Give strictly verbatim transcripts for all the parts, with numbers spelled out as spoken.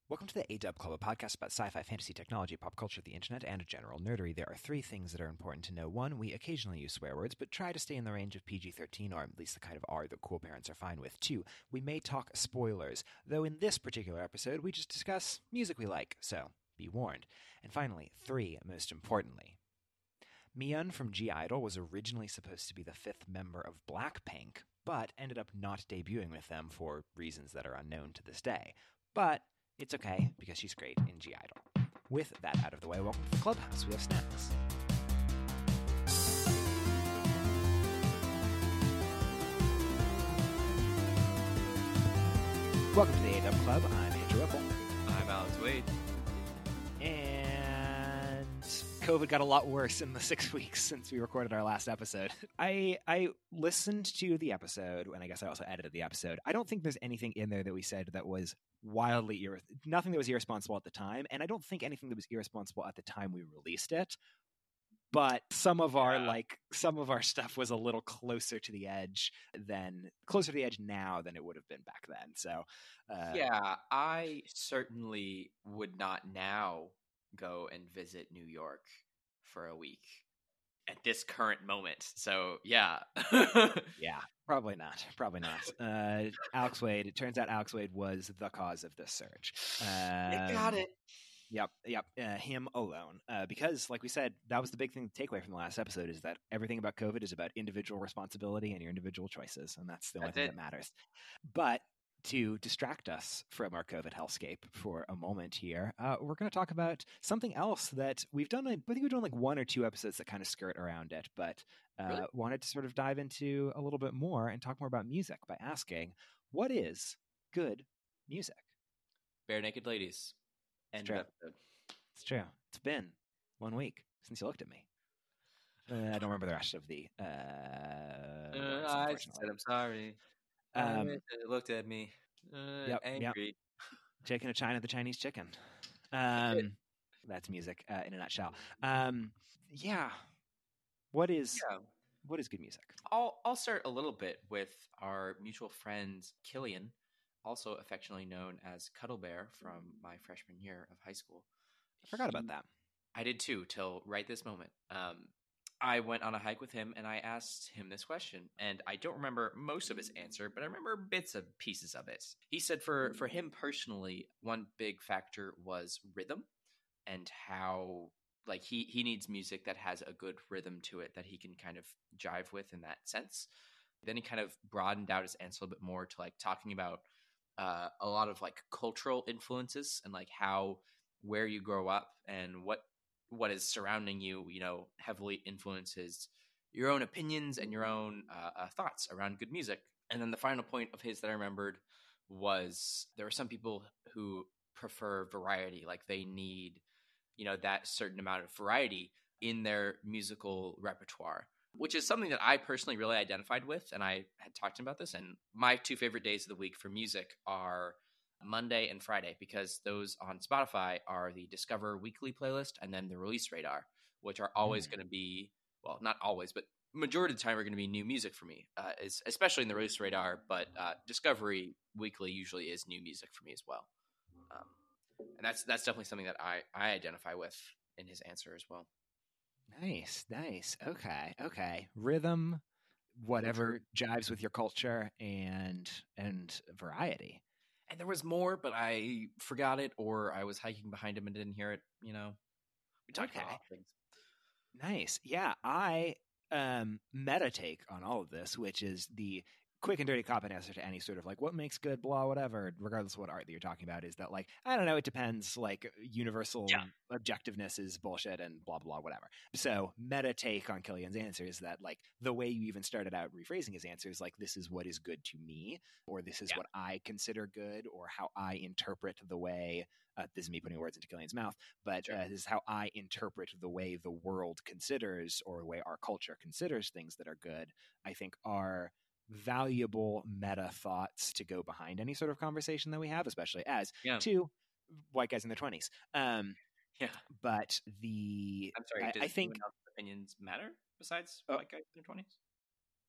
Welcome to the A-Dub Club, a podcast about sci-fi, fantasy, technology, pop culture, the internet, and general nerdery. There are three things that are important to know. One, we occasionally use swear words, but try to stay in the range of P G thirteen, or at least the kind of R that cool parents are fine with. Two, we may talk spoilers, though in this particular episode, we just discuss music we like, so be warned. And finally, three, most importantly, Miyeon from G-Idol was originally supposed to be the fifth member of Blackpink, but ended up not debuting with them for reasons that are unknown to this day. But it's okay, because she's great in G-Idol. With that out of the way, welcome to the Clubhouse. We have snacks. Welcome to the A-Dub Club. I'm Andrew Whipple. I'm Alex Wade. And COVID got a lot worse in the six weeks since we recorded our last episode. I I listened to the episode, and I guess I also edited the episode. I don't think there's anything in there that we said that was wildly ir- nothing that was irresponsible at the time, and I don't think anything that was irresponsible at the time we released it. But some of our Yeah. like some of our stuff was a little closer to the edge than closer to the edge now than it would have been back then. So uh, Yeah, I certainly would not now go and visit New York for a week at this current moment. So, yeah. yeah, probably not. Probably not. Uh, Alex Wade. It turns out Alex Wade was the cause of this surge. You got Um, it. Yep, yep. Uh, him alone. Uh, because, like we said, that was the big thing to take away from the last episode is that everything about COVID is about individual responsibility and your individual choices, and that's the only That's thing it. that matters. But to distract us from our COVID hellscape for a moment here, uh, we're going to talk about something else that we've done. I think we've done like one or two episodes that kind of skirt around it, but uh, Really? wanted to sort of dive into a little bit more and talk more about music by asking, what is good music? Bare Naked Ladies. End of true. episode. It's true. It's been one week since you looked at me. Uh, I don't remember the rest of the uh, Uh, words, I unfortunately. said I'm sorry. Um, I looked at me. Uh, yep, angry. Chicken of China, the Chinese chicken. That's it. Um, that's music uh, in a nutshell. Um, yeah. What is Yeah. what is good music? I'll I'll start a little bit with our mutual friend Killian, also affectionately known as Cuddle Bear from my freshman year of high school. I forgot about He- that. I did too, till right this moment. Um, I went on a hike with him and I asked him this question, and I don't remember most of his answer, but I remember bits of pieces of it. He said for for him personally, one big factor was rhythm and how like he he needs music that has a good rhythm to it that he can kind of jive with in that sense. Then he kind of broadened out his answer a little bit more to like talking about uh, a lot of like cultural influences and like how where you grow up and what what is surrounding you, you know, heavily influences your own opinions and your own uh, uh, thoughts around good music. And then the final point of his that I remembered was there are some people who prefer variety, like they need, you know, that certain amount of variety in their musical repertoire, which is something that I personally really identified with. And I had talked to him about this. And my two favorite days of the week for music are Monday and Friday, because those on Spotify are the Discover Weekly playlist and then the Release Radar, which are always Mm. going to be, well, not always, but majority of the time are going to be new music for me, uh, is, especially in the Release Radar. But uh, Discovery Weekly usually is new music for me as well. Um, and that's that's definitely something that I, I identify with in his answer as well. Nice, nice. Okay, okay. Rhythm, whatever jives with your culture, and and variety. And there was more, but I forgot it, or I was hiking behind him and didn't hear it. You know, we talked about Okay. all things. Nice. Yeah, I um meta take on all of this, which is the quick and dirty cop and answer to any sort of like what makes good, blah, whatever, regardless of what art that you're talking about, is that like, I don't know, it depends, like universal Yeah. objectiveness is bullshit and blah, blah, whatever. So meta take on Killian's answer is that like the way you even started out rephrasing his answer is like, this is what is good to me, or this is Yeah. what I consider good, or how I interpret the way, uh, this is me putting words into Killian's mouth, but Sure. uh, this is how I interpret the way the world considers, or the way our culture considers things that are good, I think are valuable meta thoughts to go behind any sort of conversation that we have, especially as Yeah. two white guys in their twenties. Um, Yeah. but the I'm sorry. I, Does I think anyone else's opinions matter besides Oh. white guys in their twenties?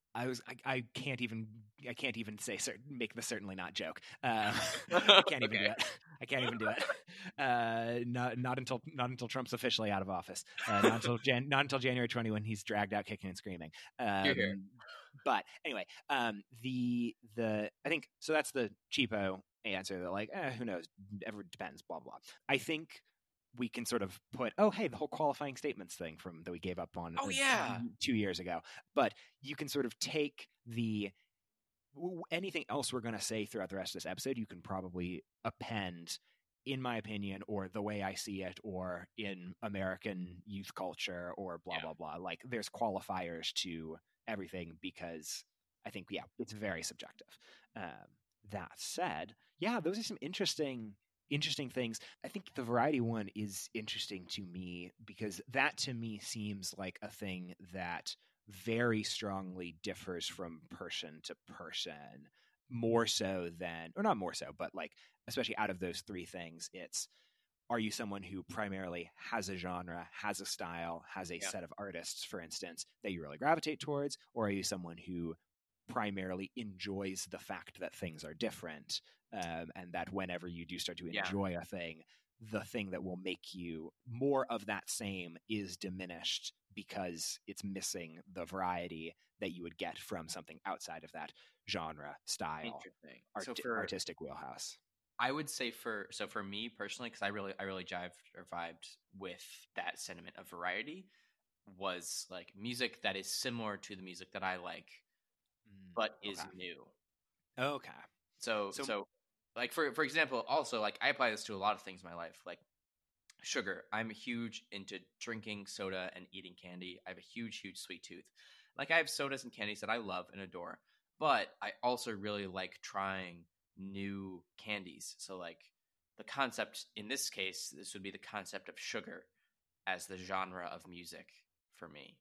I was I, I can't even I can't even say certain, make the certainly not joke. Uh, I can't even Okay. do it. I can't even do it. Uh, not not until not until Trump's officially out of office. Uh, not until Jan, not until January twentieth when he's dragged out kicking and screaming. You're here. Um, but anyway, um, the the I think so. That's the cheapo answer. That like eh, who knows? Ever depends. Blah blah. I think we can sort of put, oh, hey, the whole qualifying statements thing from that we gave up on Oh, uh, yeah. two years ago. But you can sort of take the anything else we're going to say throughout the rest of this episode, you can probably append, in my opinion, or the way I see it, or in American youth culture, or blah, Yeah. blah, blah. Like there's qualifiers to everything because I think, yeah, it's very subjective. Um, that said, yeah, those are some interesting interesting things. I think the variety one is interesting to me because that to me seems like a thing that very strongly differs from person to person, more so than, or not more so, but like, especially out of those three things, it's, are you someone who primarily has a genre, has a style, has a Yeah. set of artists, for instance, that you really gravitate towards, or are you someone who primarily enjoys the fact that things are different, um, and that whenever you do start to Yeah. enjoy a thing, the thing that will make you more of that same is diminished because it's missing the variety that you would get from something outside of that genre, style, Interesting. art- So for artistic wheelhouse. I would say for so for me personally, because I really I really jived or vibed with that sentiment of variety, was like music that is similar to the music that I like, but is okay. new. Okay. So, So- so like for for example, also like I apply this to a lot of things in my life, like sugar. I'm huge into drinking soda and eating candy. I have a huge, huge sweet tooth. Like I have sodas and candies that I love and adore, but I also really like trying new candies. So like the concept in this case, this would be the concept of sugar as the genre of music for me.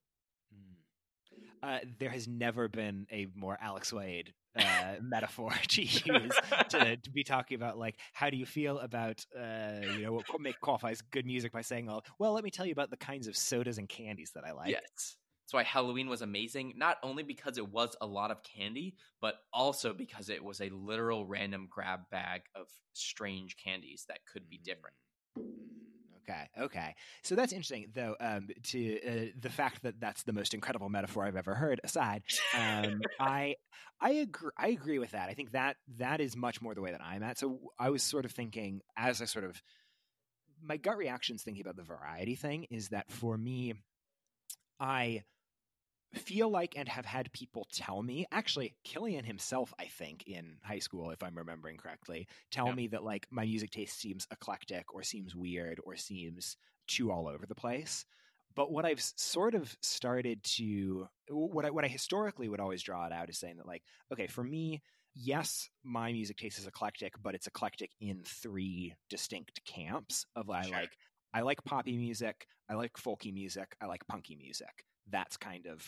Uh, there has never been a more Alex Wade uh, metaphor to use to, to be talking about, like, how do you feel about, uh, you know, what make qualifies good music by saying, well, well, let me tell you about the kinds of sodas and candies that I like. Yes. That's why Halloween was amazing, not only because it was a lot of candy, but also because it was a literal random grab bag of strange candies that could be different. Okay, okay. So that's interesting, though. Um, to uh, the fact that that's the most incredible metaphor I've ever heard aside, um, I I agree. I agree with that. I think that that is much more the way that I'm at. So I was sort of thinking, as I sort of my gut reactions thinking about the variety thing is that for me, I feel like and have had people tell me, actually Killian himself, I think in high school, if I'm remembering correctly, tell Yeah. me that like my music taste seems eclectic or seems weird or seems too all over the place. But what I've sort of started to, what I, what I historically would always draw it out is saying that like, okay, for me, yes, my music taste is eclectic, but it's eclectic in three distinct camps of I Sure. like, I like poppy music, I like folky music, I like punky music. That's kind of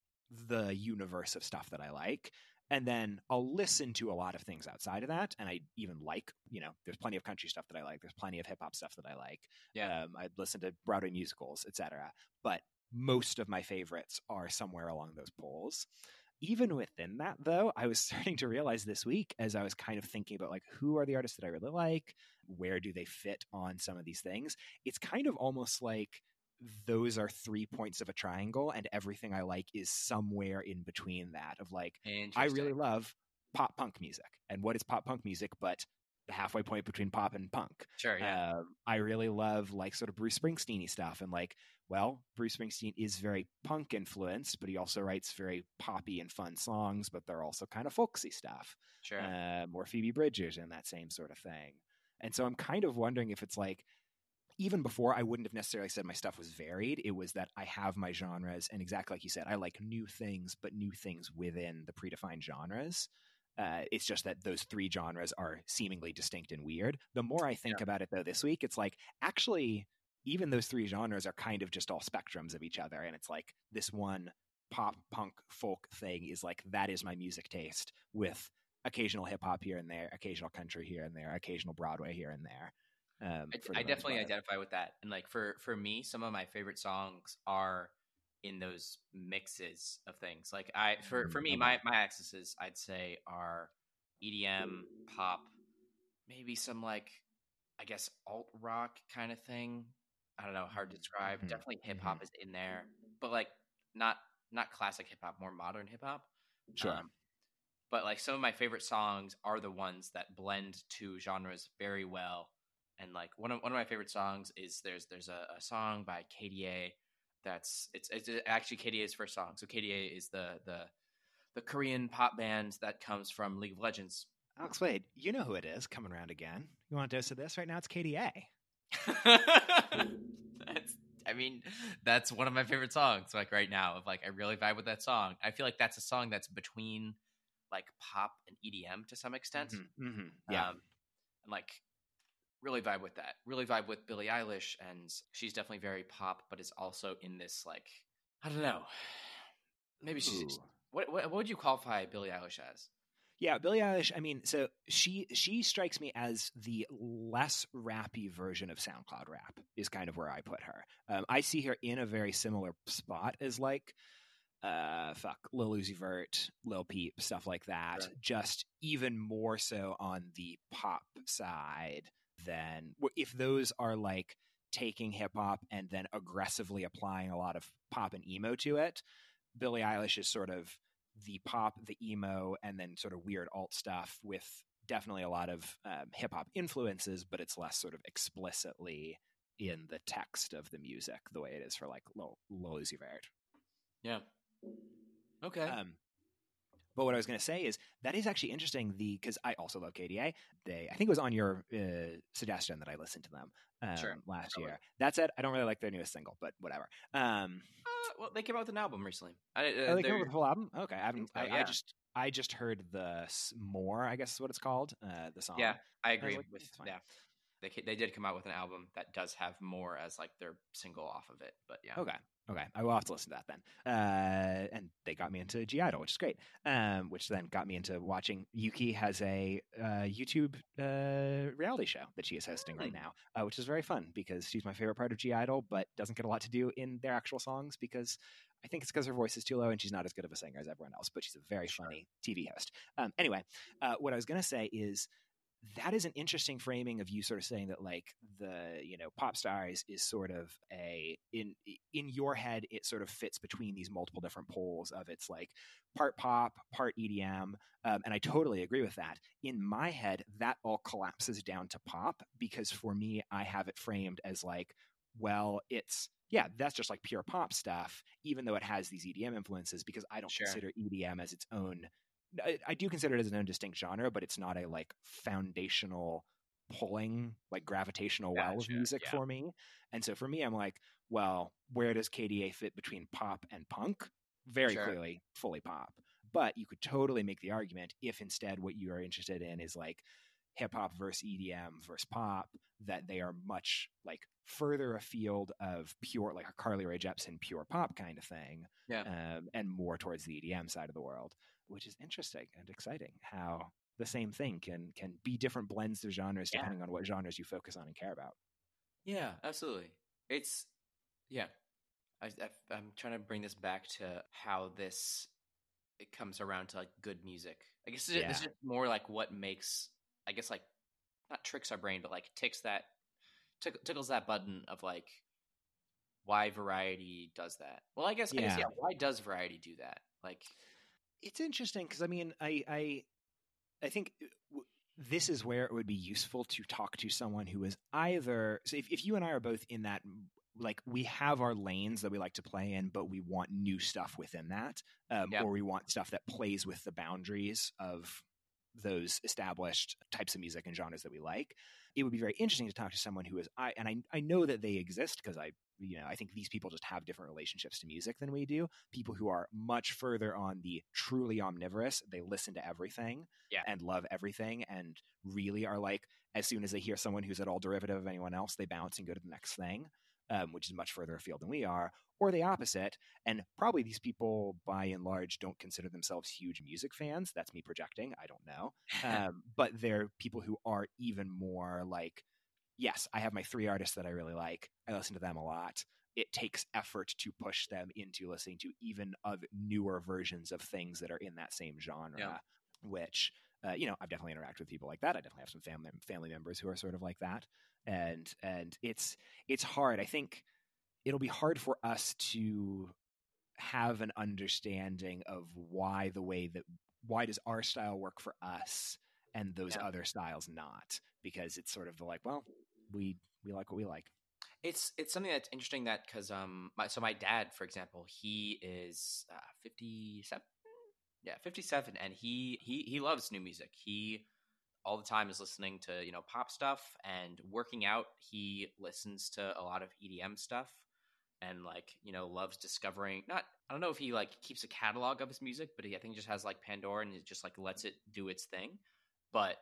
the universe of stuff that I like. And then I'll listen to a lot of things outside of that. And I even like, you know, there's plenty of country stuff that I like. There's plenty of hip hop stuff that I like. Yeah. Um, I listen to Broadway musicals, et cetera. But most of my favorites are somewhere along those poles. Even within that, though, I was starting to realize this week as I was kind of thinking about like, who are the artists that I really like? Where do they fit on some of these things? It's kind of almost like those are three points of a triangle and everything I like is somewhere in between that of like, I really love pop punk music. And what is pop punk music but the halfway point between pop and punk? Sure, yeah. Um, I really love like sort of Bruce Springsteen-y stuff. And like, well, Bruce Springsteen is very punk influenced, but he also writes very poppy and fun songs, but they're also kind of folksy stuff. Sure. Um, or Phoebe Bridgers and that same sort of thing. And so I'm kind of wondering if it's like, even before, I wouldn't have necessarily said my stuff was varied. It was that I have my genres, and exactly like you said, I like new things, but new things within the predefined genres. Uh, it's just that those three genres are seemingly distinct and weird. The more I think Yeah. about it, though, this week, it's like, actually, even those three genres are kind of just all spectrums of each other. And it's like this one pop, punk, folk thing is like, that is my music taste with occasional hip hop here and there, occasional country here and there, occasional Broadway here and there. Um, I, I definitely identify with that. And like for, for me, some of my favorite songs are in those mixes of things. Like I, for for me, Okay. my my accesses, I'd say, are E D M, pop, maybe some like, I guess, alt rock kind of thing. I don't know, hard to describe. Mhm. Definitely hip Mhm. hop is in there, but like not not classic hip hop, more modern hip hop. Sure. Um, but like some of my favorite songs are the ones that blend two genres very well. And like one of one of my favorite songs is there's there's a, a song by K D A that's it's it's actually K D A's first song. So K D A is the the the Korean pop band that comes from League of Legends. Alex Wade, you know who it is coming around again. You want a dose of this? Right now it's K D A. That's, I mean, that's one of my favorite songs. Like right now, of like I really vibe with that song. I feel like that's a song that's between like pop and E D M to some extent. Mm-hmm. Mm-hmm. Yeah. Um, and like really vibe with that. Really vibe with Billie Eilish, and she's definitely very pop, but is also in this like I don't know. Maybe she's Ooh. what what, what would you qualify Billie Eilish as? Yeah, Billie Eilish, I mean, so she she strikes me as the less rappy version of SoundCloud rap is kind of where I put her. Um, I see her in a very similar spot as like uh fuck Lil Uzi Vert, Lil Peep, stuff like that. Sure. Just even more so on the pop side than if those are like taking hip hop and then aggressively applying a lot of pop and emo to it. Billie Eilish is sort of the pop, the emo, and then sort of weird alt stuff with definitely a lot of um, hip hop influences, but it's less sort of explicitly in the text of the music the way it is for like Lil, Lil Uzi Vert. Yeah. Okay. Um, but what I was going to say is that is actually interesting. The because I also love K D A. They I think it was on your uh, suggestion that I listened to them um, Sure. last Probably. year. That said, I don't really like their newest single, but whatever. Um, Uh, well, they came out with an album recently. I, uh, oh, they came they're- up with a whole album. Okay, I haven't. so, I, yeah. I just I just heard the s- more. I guess is what it's called. Uh, the song. Yeah, I I was agree like, with it's fine. yeah. They ca- they did come out with an album that does have more as like their single off of it, but yeah. Okay. Okay. I will have to listen to that then. Uh, and they got me into G Idol, which is great. Um, which then got me into watching. Yuki has a uh, YouTube uh, reality show that she is hosting right Hmm. now, uh, which is very fun because she's my favorite part of G Idol, but doesn't get a lot to do in their actual songs because I think it's because her voice is too low and she's not as good of a singer as everyone else, but she's a very Sure. funny T V host. Um, anyway, uh, what I was going to say is that is an interesting framing of you sort of saying that like the you know pop stars is sort of a in in your head it sort of fits between these multiple different poles of it's like part pop, part E D M, um, and I totally agree with that. In my head that all collapses down to pop because for me I have it framed as like, well, it's yeah, that's just like pure pop stuff, even though it has these E D M influences, because I don't Sure. consider E D M as its own. I, I do consider it as an own distinct genre, but it's not a like foundational pulling, like gravitational well of Gotcha, music yeah. for me. And so for me, I'm like, well, where does K D A fit between pop and punk? Very Sure. clearly, fully pop. But you could totally make the argument if instead what you are interested in is like hip hop versus E D M versus pop, that they are much like further afield of pure, like a Carly Rae Jepsen pure pop kind of thing, Yeah. um, and more towards the E D M side of the world, which is interesting and exciting. How the same thing can can be different blends of genres Yeah. depending on what genres you focus on and care about. Yeah, absolutely. It's yeah. I, I I'm trying to bring this back to how this it comes around to like good music. I guess it's, Yeah. it's just more like what makes I guess like not tricks our brain, but like ticks that tick, tickles that button of like why Variety does that. Well, I guess I guess Yeah. yeah. Why does Variety do that? Like It's interesting because I mean, I I I think w- this is where it would be useful to talk to someone who is either so if, if you and I are both in that, like we have our lanes that we like to play in, but we want new stuff within that, um, Yeah. or we want stuff that plays with the boundaries of those established types of music and genres that we like. It would be very interesting to talk to someone who is I and I I know that they exist because I you know I think these people just have different relationships to music than we do. People who are much further on the truly omnivorous, they listen to everything Yeah. and love everything and really are like, as soon as they hear someone who's at all derivative of anyone else, they bounce and go to the next thing, um, which is much further afield than we are, or the opposite. And probably these people, by and large, don't consider themselves huge music fans. That's me projecting. I don't know. Um, but they're people who are even more like, yes, I have my three artists that I really like. I listen to them a lot. it takes effort to push them into listening to even other newer versions of things that are in that same genre, Yeah. which, uh, you know, I've definitely interacted with people like that. I definitely have some family family members who are sort of like that. And, and it's, it's hard. I think it'll be hard for us to have an understanding of why the way that, why does our style work for us and those Yeah. other styles not, because it's sort of the like, well, we, we like what we like. It's it's something that's interesting that because um my, so my dad, for example, he is uh, fifty-seven, yeah, fifty-seven, and he he he loves new music. He all the time is listening to, you know, pop stuff, and working out he listens to a lot of E D M stuff, and like, you know, loves discovering, not, I don't know if he like keeps a catalog of his music, but he, I think, just has like Pandora and it just like lets it do its thing. But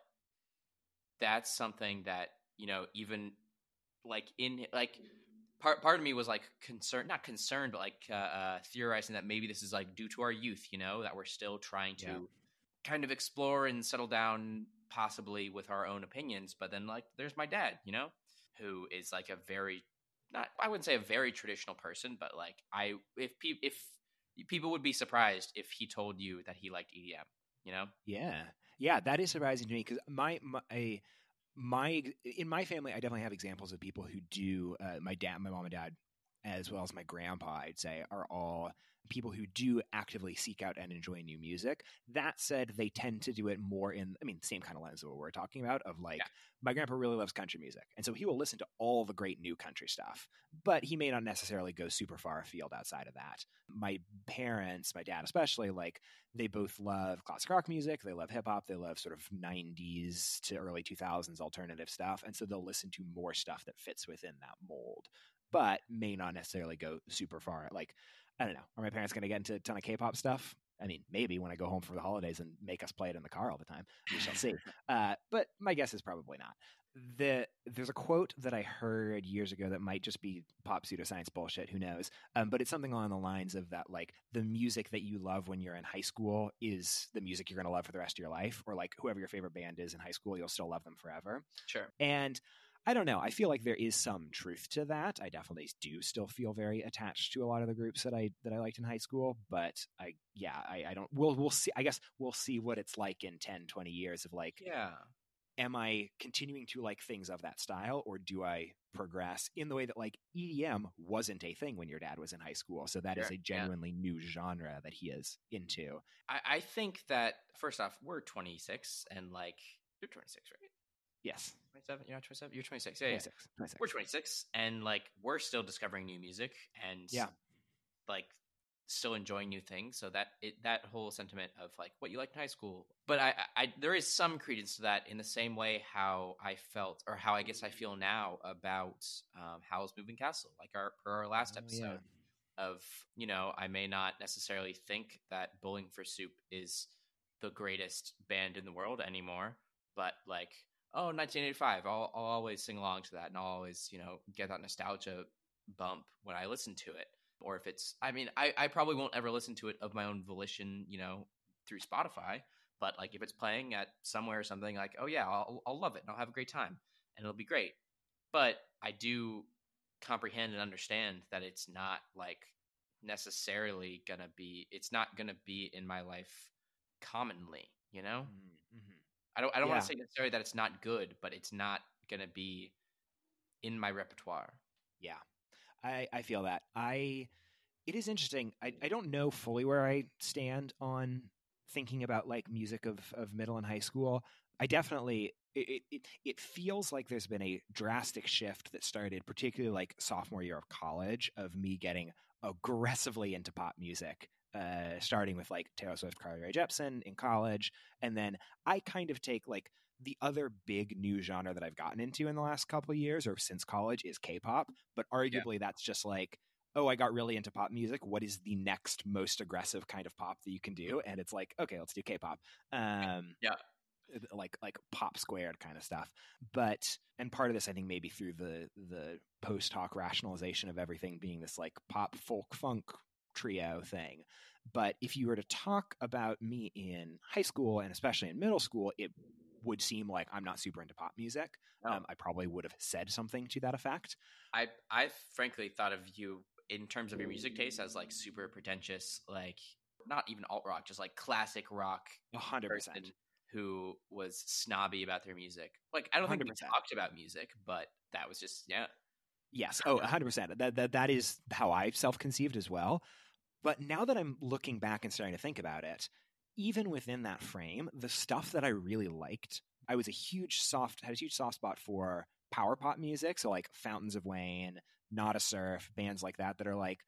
that's something that, you know, even like in like part part of me was like concerned, not concerned, but like uh, uh theorizing that maybe this is like due to our youth, you know, that we're still trying to Yeah. kind of explore and settle down possibly with our own opinions. But then like there's my dad, you know, who is like a very, not, I wouldn't say a very traditional person, but like I if pe- if people would be surprised if he told you that he liked E D M, you know. Yeah. Yeah. That is surprising to me because my, my, my, in my family, I definitely have examples of people who do, uh, my dad, my mom and dad, as well as my grandpa, I'd say, are all people who do actively seek out and enjoy new music. That said, they tend to do it more in, I mean, same kind of lens of what we're talking about, of like, Yeah. my grandpa really loves country music. And so he will listen to all the great new country stuff, but he may not necessarily go super far afield outside of that. My parents, my dad especially, like, they both love classic rock music. They love hip hop. They love sort of nineties to early two thousands alternative stuff. And so they'll listen to more stuff that fits within that mold, but may not necessarily go super far. Like, I don't know. Are my parents going to get into a ton of K-pop stuff? I mean, maybe when I go home for the holidays and make us play it in the car all the time. We shall see. Uh, but my guess is probably not. The, there's a quote that I heard years ago that might just be pop pseudoscience bullshit. Who knows? Um, but it's something along the lines of that, like, the music that you love when you're in high school is the music you're going to love for the rest of your life. Or like whoever your favorite band is in high school, you'll still love them forever. Sure. And I don't know. I feel like there is some truth to that. I definitely do still feel very attached to a lot of the groups that I that I liked in high school. But I, yeah, I, I don't. We'll we'll see. I guess we'll see what it's like in ten, twenty years of like, Yeah. am I continuing to like things of that style, or do I progress in the way that like E D M wasn't a thing when your dad was in high school? So that Sure. is a genuinely yeah. new genre that he is into. I, I think that first off, we're twenty-six, and like you're twenty-six, right? Yes. twenty-seven? You're not twenty-seven? You're twenty-six. Yeah, twenty-six, yeah. twenty-six. We're twenty-six, and like we're still discovering new music and yeah. like still enjoying new things. So that it, that whole sentiment of like what you liked in high school. But I, I, I there is some credence to that in the same way how I felt, or how I guess I feel now about um, Howl's Moving Castle, like our per our last oh, episode. Yeah. Of, you know, I may not necessarily think that Bowling for Soup is the greatest band in the world anymore, but like, oh, nineteen eighty-five, I'll, I'll always sing along to that, and I'll always, you know, get that nostalgia bump when I listen to it. Or if it's, I mean, I, I probably won't ever listen to it of my own volition, you know, through Spotify, but like if it's playing at somewhere or something, like, oh yeah, I'll, I'll love it and I'll have a great time and it'll be great. But I do comprehend and understand that it's not like necessarily gonna be, it's not gonna be in my life commonly, you know. Mm-hmm. I don't I don't yeah. want to say necessarily that it's not good, but it's not gonna be in my repertoire. Yeah, I I feel that. I it is interesting. I I don't know fully where I stand on thinking about like music of of middle and high school. I definitely it, it it feels like there's been a drastic shift that started particularly like sophomore year of college, of me getting aggressively into pop music, uh, starting with like Taylor Swift, Carly Rae Jepsen in college, and then I kind of take like the other big new genre that I've gotten into in the last couple of years or since college is K-pop, but arguably yeah. that's just like, oh, I got really into pop music. What is the next most aggressive kind of pop that you can do? And it's like, okay, let's do K-pop. Um, yeah. like like pop squared kind of stuff. But and part of this I think maybe through the the post hoc rationalization of everything being this like pop folk funk trio thing. But if you were to talk about me in high school and especially in middle school, it would seem like I'm not super into pop music. No. Um, I probably would have said something to that effect. I I frankly thought of you in terms of your music taste as like super pretentious, like not even alt rock, just like classic rock. A hundred person percent. Who was snobby about their music. Like I don't think we one hundred percent. talked about music, but that was just yeah. Yes. Oh, a hundred percent. That that that is how I self-conceived as well. But now that I'm looking back and starting to think about it, even within that frame, the stuff that I really liked, I was a huge soft had a huge soft spot for power pop music. So like Fountains of Wayne, Nada Surf, bands like that that are like,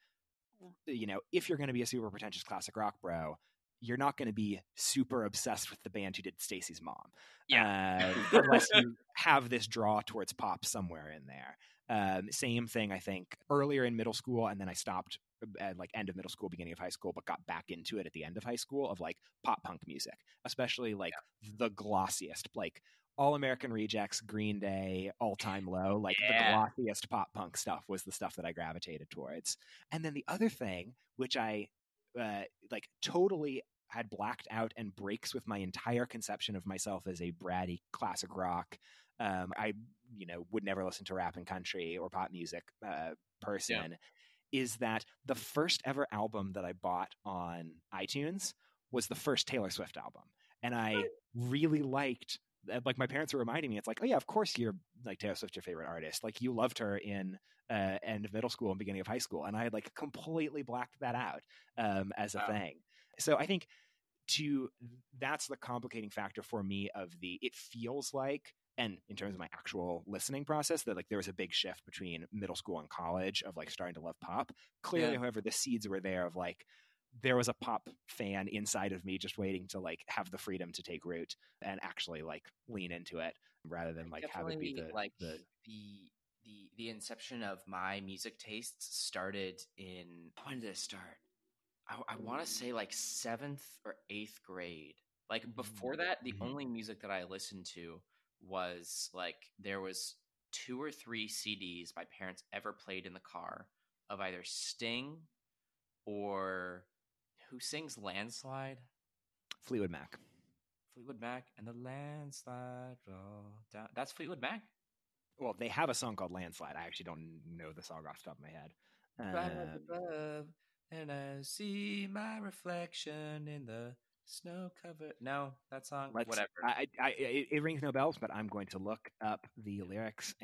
you know, if you're going to be a super pretentious classic rock bro, you're not going to be super obsessed with the band who did Stacy's Mom. Yeah. Uh, unless you have this draw towards pop somewhere in there. Um, same thing, I think, earlier in middle school, and then I stopped at like end of middle school, beginning of high school, but got back into it at the end of high school of like pop punk music, especially like yeah. the glossiest, like All American Rejects, Green Day, All Time Low, like yeah. the glossiest pop punk stuff was the stuff that I gravitated towards. And then the other thing, which I uh, like totally had blacked out and breaks with my entire conception of myself as a bratty classic rock. Um, I, you know, would never listen to rap and country or pop music uh, person, yeah. is that the first ever album that I bought on iTunes was the first Taylor Swift album. And I really liked, like my parents were reminding me, it's like, oh yeah, of course you're like Taylor Swift, your favorite artist. Like you loved her in uh, end of middle school and beginning of high school. And I had like completely blacked that out um, as a wow. thing. So I think to that's the complicating factor for me of the, it feels like, and in terms of my actual listening process, that like there was a big shift between middle school and college of like starting to love pop. Clearly, yeah. however, the seeds were there of like, there was a pop fan inside of me just waiting to like have the freedom to take root and actually like lean into it rather than like have it be the like the, the the the inception of my music tastes started in, when did it start? I, I want to say like seventh or eighth grade. Like before that, the mm-hmm. only music that I listened to was like there was two or three C Ds my parents ever played in the car of either Sting or who sings Landslide? Fleetwood Mac. Fleetwood Mac and the landslide roll down. That's Fleetwood Mac? Well, they have a song called Landslide. I actually don't know the song off the top of my head. Um, above, and I see my reflection in the snow covered. No, that song. Whatever. I, I, it, it rings no bells, but I'm going to look up the lyrics.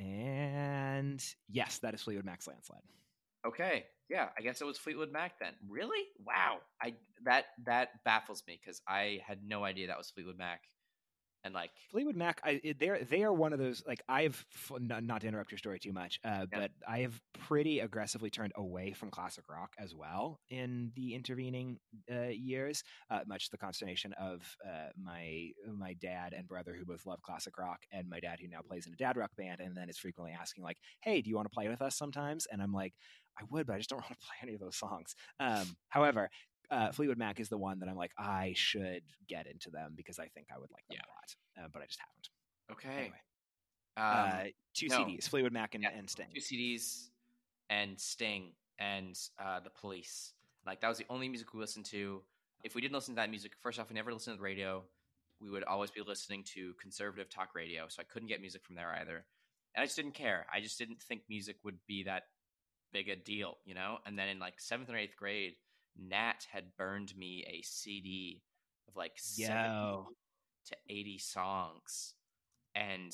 And yes, that is Fleetwood Mac's Landslide. Okay, yeah, I guess it was Fleetwood Mac then. Really? Wow. I that that baffles me because I had no idea that was Fleetwood Mac. And like Fleetwood Mac, I, they're they are one of those, like I've not to interrupt your story too much, uh, yeah. but I have pretty aggressively turned away from classic rock as well in the intervening uh, years, uh, much to the consternation of uh, my my dad and brother who both love classic rock, and my dad who now plays in a dad rock band, and then is frequently asking like, "Hey, do you want to play with us sometimes?" And I'm like, "I would, but I just don't want to play any of those songs." Um, however. Uh, Fleetwood Mac is the one that I'm like, I should get into them because I think I would like them yeah. a lot, uh, but I just haven't. Okay. Anyway, um, uh, two no. C Ds, Fleetwood Mac and, yeah, and Sting. Two C Ds and Sting and uh, The Police. Like that was the only music we listened to. If we didn't listen to that music, first off, we never listened to the radio. We would always be listening to conservative talk radio, so I couldn't get music from there either. And I just didn't care. I just didn't think music would be that big a deal, you know? And then in like seventh or eighth grade, Nat had burned me a C D of like Yo. seventy to eighty songs. And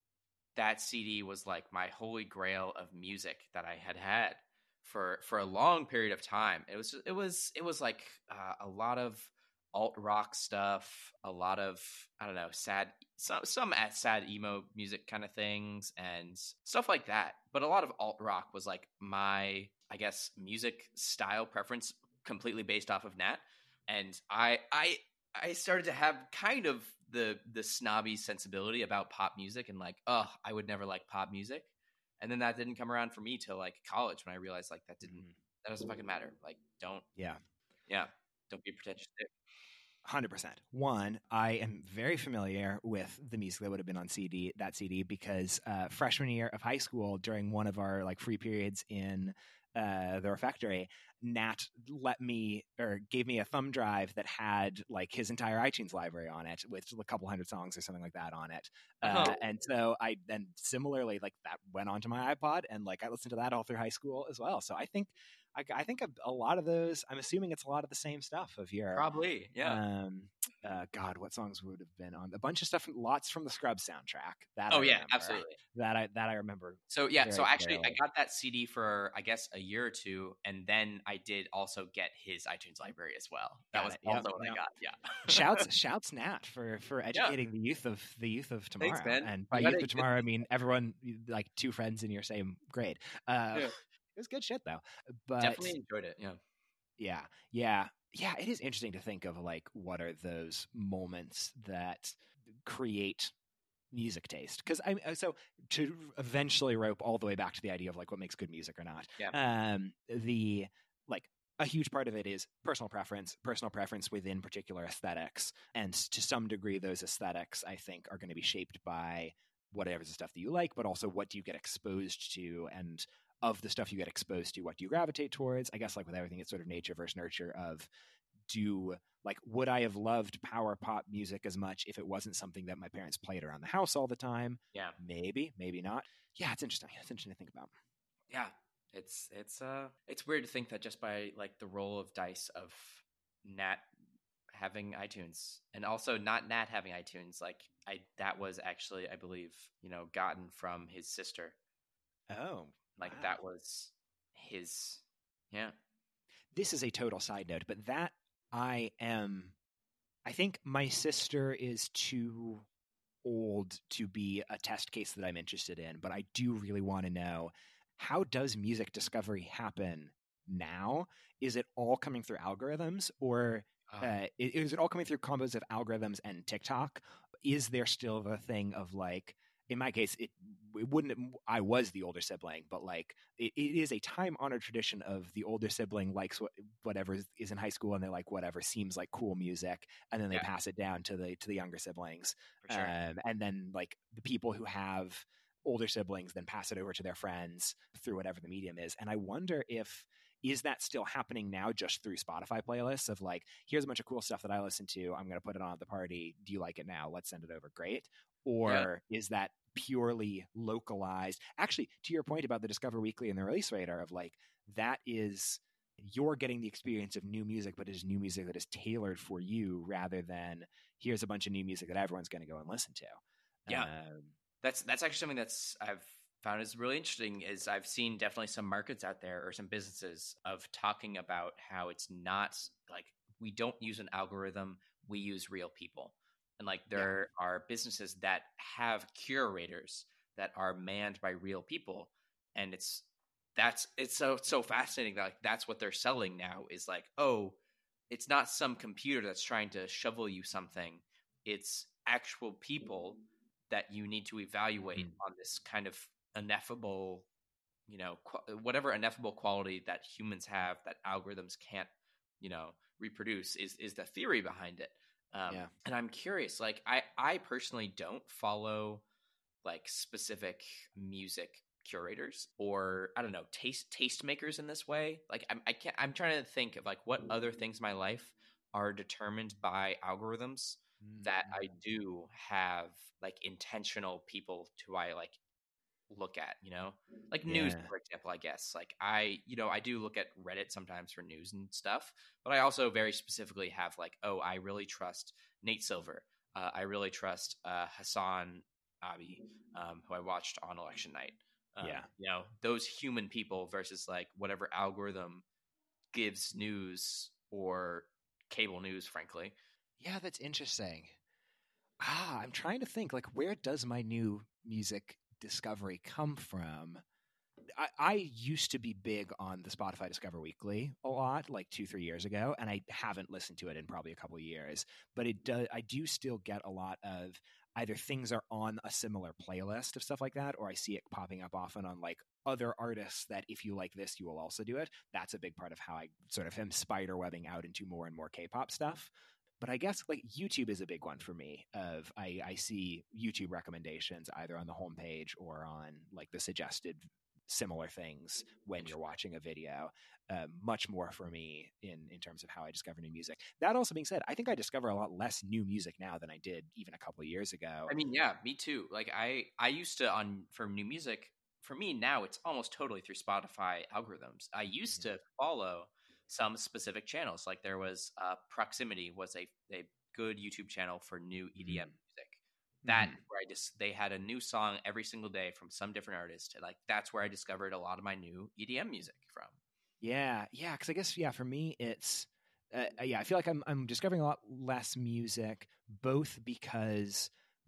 that C D was like my holy grail of music that I had had for, for a long period of time. It was, it was, it was like uh, a lot of alt rock stuff, a lot of, I don't know, sad, some, some sad emo music kind of things and stuff like that. But a lot of alt rock was like my, I guess, music style preference completely based off of Nat. And I, I, I started to have kind of the, the snobby sensibility about pop music and like, oh, I would never like pop music. And then that didn't come around for me till like college when I realized like that didn't, that doesn't fucking matter. Like, don't, yeah. Yeah. Don't be pretentious. one hundred percent. One, I am very familiar with the music that would have been on C D, that C D, because uh, freshman year of high school, during one of our like free periods in uh, the refectory, Nat let me or gave me a thumb drive that had like his entire iTunes library on it with a couple hundred songs or something like that on it. Uh, Oh. and so I then similarly like that went onto my iPod, and like I listened to that all through high school as well. So I think I, I think a, a lot of those. I'm assuming it's a lot of the same stuff of your Probably, yeah. Um, uh, God, what songs would have been on a bunch of stuff? Lots from the Scrubs soundtrack. That oh I yeah, remember. absolutely. That I that I remember. So yeah, very so actually clearly. I got that C D for I guess a year or two, and then I did also get his iTunes library as well. That Got was it. Yep, also what yep. I got. Yeah. shouts shouts Nat for for educating yeah. the youth of the youth of tomorrow. Thanks, man. And by You youth gotta- of tomorrow, I mean everyone, like two friends in your same grade. Uh, Yeah. It was good shit though. But definitely enjoyed it. Yeah. Yeah. Yeah. Yeah. It is interesting to think of like what are those moments that create music taste, because I so to eventually rope all the way back to the idea of like what makes good music or not. Yeah. Um, the like a huge part of it is personal preference, personal preference within particular aesthetics, and to some degree, those aesthetics I think are going to be shaped by whatever's the stuff that you like, but also what do you get exposed to, and of the stuff you get exposed to, what do you gravitate towards? I guess like with everything, it's sort of nature versus nurture of do like would I have loved power pop music as much if it wasn't something that my parents played around the house all the time? Yeah. Maybe, maybe not. Yeah, it's interesting. It's interesting to think about. Yeah. It's it's uh it's weird to think that just by like the roll of dice of Nat having iTunes and also not Nat having iTunes, like I that was actually, I believe, you know, gotten from his sister. Oh. Like wow. that was his yeah. This is a total side note, but that I am I think my sister is too old to be a test case that I'm interested in, but I do really want to know, how does music discovery happen now? Is it all coming through algorithms, or uh, is it all coming through combos of algorithms and TikTok? Is there still the thing of like, in my case, it, it wouldn't, I was the older sibling, but like it, it is a time honored tradition of the older sibling likes what, whatever is in high school, and they like whatever seems like cool music, and then they Yeah. pass it down to the to the younger siblings. For sure. Um, and then like the people who have older siblings then pass it over to their friends through whatever the medium is. And I wonder if, is that still happening now just through Spotify playlists of like, here's a bunch of cool stuff that I listen to, I'm going to put it on at the party. Do you like it now? Let's send it over. Great. Or yeah. is that purely localized? Actually, to your point about the Discover Weekly and the release radar of like, that is, you're getting the experience of new music, but it is new music that is tailored for you rather than here's a bunch of new music that everyone's going to go and listen to. Yeah. Um, that's, that's actually something that's I've found is really interesting, is I've seen definitely some markets out there or some businesses of talking about how it's not like, we don't use an algorithm, we use real people. And like there yeah. are businesses that have curators that are manned by real people. And it's, that's, it's so, so fascinating that like, that's what they're selling now is like, oh, it's not some computer that's trying to shovel you something. It's actual people that you need to evaluate mm-hmm. on this kind of ineffable, you know, qu- whatever ineffable quality that humans have that algorithms can't, you know, reproduce is, is the theory behind it. Um, yeah. And I'm curious, like I, I personally don't follow like specific music curators or I don't know, taste, taste makers in this way. Like I'm, I can't, I'm trying to think of like what other things in my life are determined by algorithms mm-hmm. that I do have like intentional people who I like look at, you know, like yeah. news, for example, I guess like I, you know, I do look at Reddit sometimes for news and stuff, but I also very specifically have like, oh, I really trust Nate Silver. Uh, I really trust uh, Hassan Abi, um, who I watched on election night. Um, yeah. You know, those human people versus like whatever algorithm gives news or cable news, frankly. Yeah, that's interesting. Ah, I'm trying to think like, where does my new music discovery come from? I, I used to be big on the Spotify Discover Weekly a lot, like two, three years ago, and I haven't listened to it in probably a couple of years. But it does. I do still get a lot of either things are on a similar playlist of stuff like that, or I see it popping up often on like other artists that if you like this, you will also do it. That's a big part of how I sort of am spider webbing out into more and more K-pop stuff. But I guess like YouTube is a big one for me of I, I see YouTube recommendations either on the homepage or on like the suggested similar things when you're watching a video. Uh, much more for me in in terms of how I discover new music. That also being said, I think I discover a lot less new music now than I did even a couple of years ago. I mean, yeah, me too. Like I, I used to on for new music. For me now, it's almost totally through Spotify algorithms. I used mm-hmm. to follow some specific channels. Like there was uh, Proximity was a a good YouTube channel for new E D M mm-hmm. music. That mm-hmm. where I just they had a new song every single day from some different artist. Like that's where I discovered a lot of my new E D M music from. Yeah, yeah, because I guess yeah, for me it's uh, yeah, I feel like I'm I'm discovering a lot less music, both because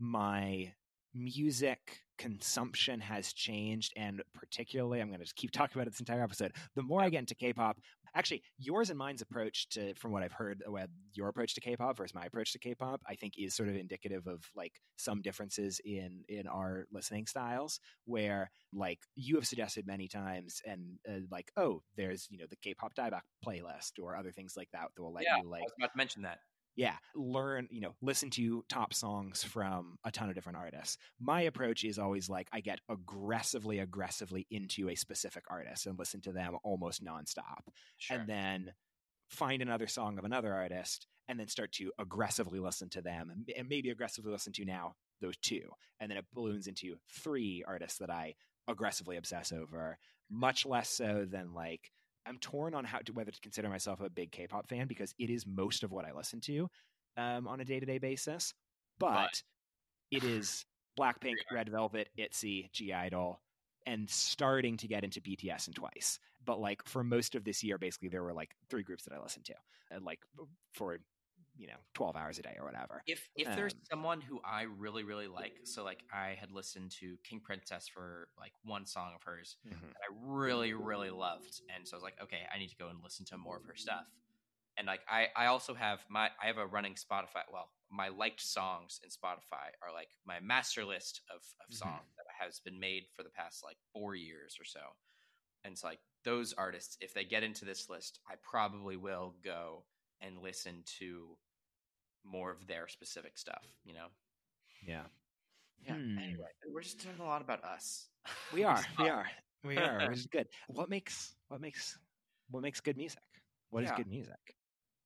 my music consumption has changed, and particularly, I'm going to just keep talking about it this entire episode. The more I get into K-pop, actually, yours and mine's approach to, from what I've heard, your approach to K-pop versus my approach to K-pop, I think is sort of indicative of like some differences in in our listening styles. Where like you have suggested many times, and uh, like oh, there's you know the K-pop dieback playlist or other things like that that will let yeah, you like. I was about to mention that. Yeah, learn, you know, listen to top songs from a ton of different artists. My approach is always like I get aggressively, aggressively into a specific artist and listen to them almost nonstop. Sure. And then find another song of another artist and then start to aggressively listen to them and maybe aggressively listen to now those two. And then it balloons into three artists that I aggressively obsess over, much less so than like, I'm torn on how to whether to consider myself a big K-pop fan because it is most of what I listen to um, on a day-to-day basis. But, but. it is Blackpink, Red Velvet, ITZY, G-Idol, and starting to get into B T S and Twice. But like for most of this year, basically there were like three groups that I listened to, and like for you know twelve hours a day or whatever. If if um, there's someone who I really really like, so like I had listened to King Princess for like one song of hers mm-hmm. that I really really loved, and so I was like, okay, I need to go and listen to more of her stuff. And like I I also have my I have a running Spotify. Well, my liked songs in Spotify are like my master list of of mm-hmm. songs that has been made for the past like four years or so. And it's like those artists, if they get into this list, I probably will go and listen to more of their specific stuff, you know? Yeah. Yeah. Hmm. Anyway, we're just talking a lot about us. We are. we are. We are. Which is good. What makes what makes what makes good music? What yeah. is good music?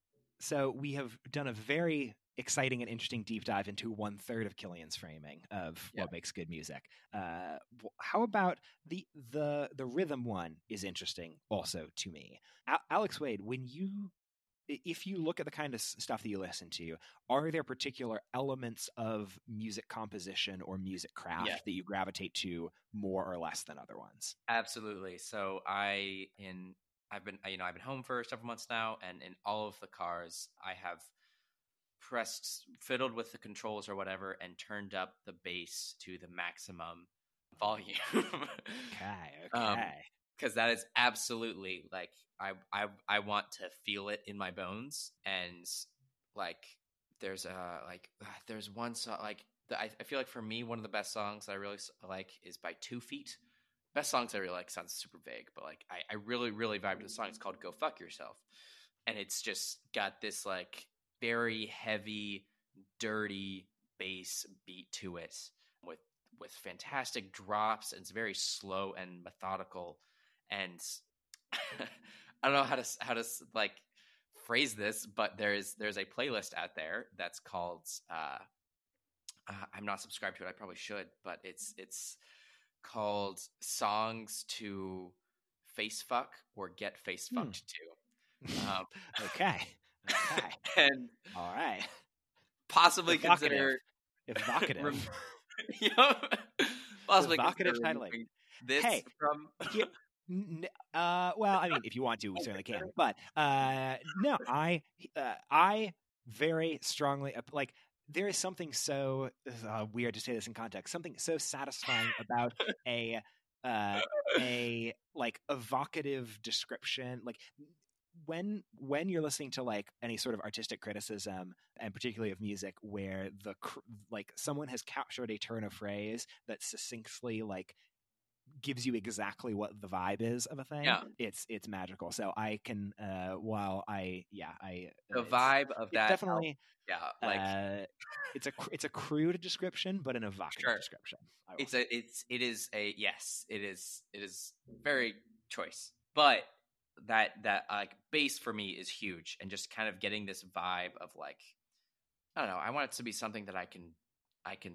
So we have done a very exciting and interesting deep dive into one third of Killian's framing of yeah. what makes good music. Uh, how about the the the rhythm one is interesting also to me. A- Alex Wade, when you if you look at the kind of stuff that you listen to, are there particular elements of music composition or music craft yeah. that you gravitate to more or less than other ones? Absolutely. So I in I've been you know I've been home for several months now, and in all of the cars I have pressed fiddled with the controls or whatever and turned up the bass to the maximum volume. okay. Okay. Um, because that is absolutely like I, I I want to feel it in my bones, and like there's a like there's one song like the, I, I feel like for me one of the best songs that I really like is by Two Feet. Best songs I really like sounds super vague, but like I, I really really vibe to the song. It's called "Go Fuck Yourself," and it's just got this like very heavy, dirty bass beat to it with with fantastic drops, and it's very slow and methodical. And I don't know how to how to like phrase this, but there's there's a playlist out there that's called uh, uh, I'm not subscribed to it. I probably should, but it's it's called Songs to Face Fuck or Get Face Fucked hmm. to. Um, okay, okay, and all right, possibly evocative. consider evocative. you know, possibly evocative titling. This hey, from. Yeah. Uh, well, I mean, if you want to, we certainly can. But uh, no, I, uh, I very strongly like. There is something so uh, weird to say this in context. Something so satisfying about a, uh, a like evocative description. Like when when you're listening to like any sort of artistic criticism, and particularly of music, where the like someone has captured a turn of phrase that succinctly like gives you exactly what the vibe is of a thing, Yeah. it's it's magical. So I can, uh, while I, yeah, I The it's, vibe of it's that, definitely, yeah, like uh, it's a cr- it's a crude description, but an evocative sure, description. I will it's say. a it's it is a yes, it is it is very choice, but that that like bass for me is huge, and just kind of getting this vibe of like I don't know, I want it to be something that I can I can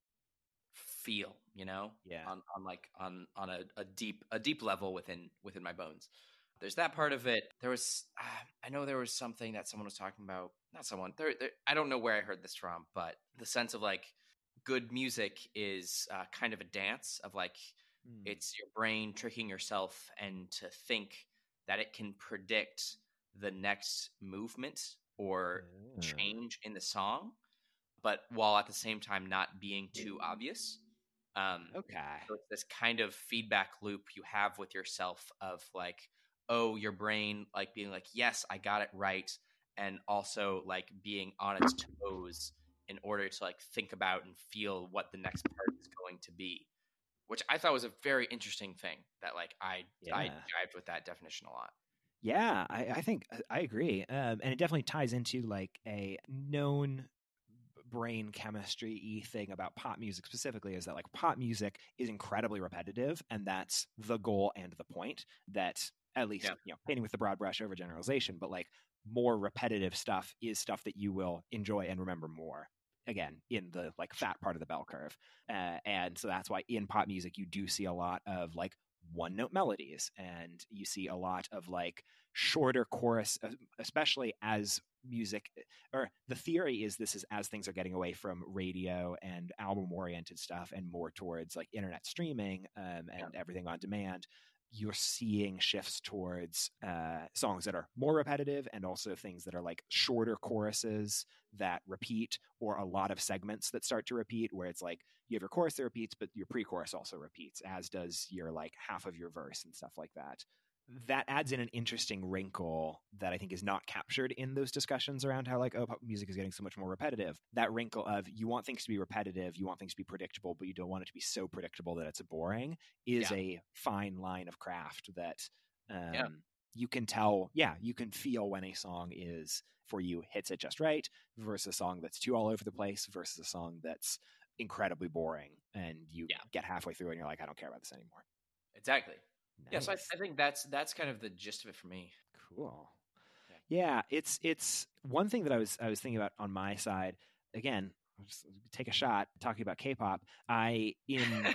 feel, you know, Yeah. on on like on on a, a deep a deep level within within my bones. There's that part of it. There was uh, I know there was something that someone was talking about. Not someone. There, there. I don't know where I heard this from, but the sense of like good music is uh, kind of a dance of like Hmm. it's your brain tricking yourself and to think that it can predict the next movement or Mm. change in the song, but while at the same time not being too obvious. Um, Okay. so it's this kind of feedback loop you have with yourself of like, oh, your brain like being like, yes, I got it right, and also like being on its toes in order to like think about and feel what the next part is going to be, which I thought was a very interesting thing that like I Yeah. I jived with that definition a lot. Yeah, I, I think I agree, um, and it definitely ties into like a known brain chemistry y thing about pop music specifically, is that like pop music is incredibly repetitive, and that's the goal and the point. That at least, Yeah. you know, painting with the broad brush over generalization, but like more repetitive stuff is stuff that you will enjoy and remember more. Again, in the like fat part of the bell curve, uh, and so that's why in pop music you do see a lot of like one note melodies, and you see a lot of like shorter chorus, especially as music, or the theory is this is as things are getting away from radio and album oriented stuff and more towards like internet streaming, um, and Yeah. everything on demand, you're seeing shifts towards uh, songs that are more repetitive, and also things that are like shorter choruses that repeat, or a lot of segments that start to repeat, where it's like you have your chorus that repeats, but your pre-chorus also repeats, as does your like half of your verse and stuff like that. That adds in an interesting wrinkle that I think is not captured in those discussions around how like, oh, pop music is getting so much more repetitive. That wrinkle of you want things to be repetitive, you want things to be predictable, but you don't want it to be so predictable that it's boring, is Yeah. a fine line of craft that um, Yeah. you can tell. Yeah, you can feel when a song is for you hits it just right versus a song that's too all over the place versus a song that's incredibly boring, and you Yeah. get halfway through and you're like, I don't care about this anymore. Exactly. Nice. Yeah, so I, I think that's that's kind of the gist of it for me. Cool. Yeah. Yeah, it's it's one thing that I was I was thinking about on my side. Again, I'll just take a shot talking about K-pop. I in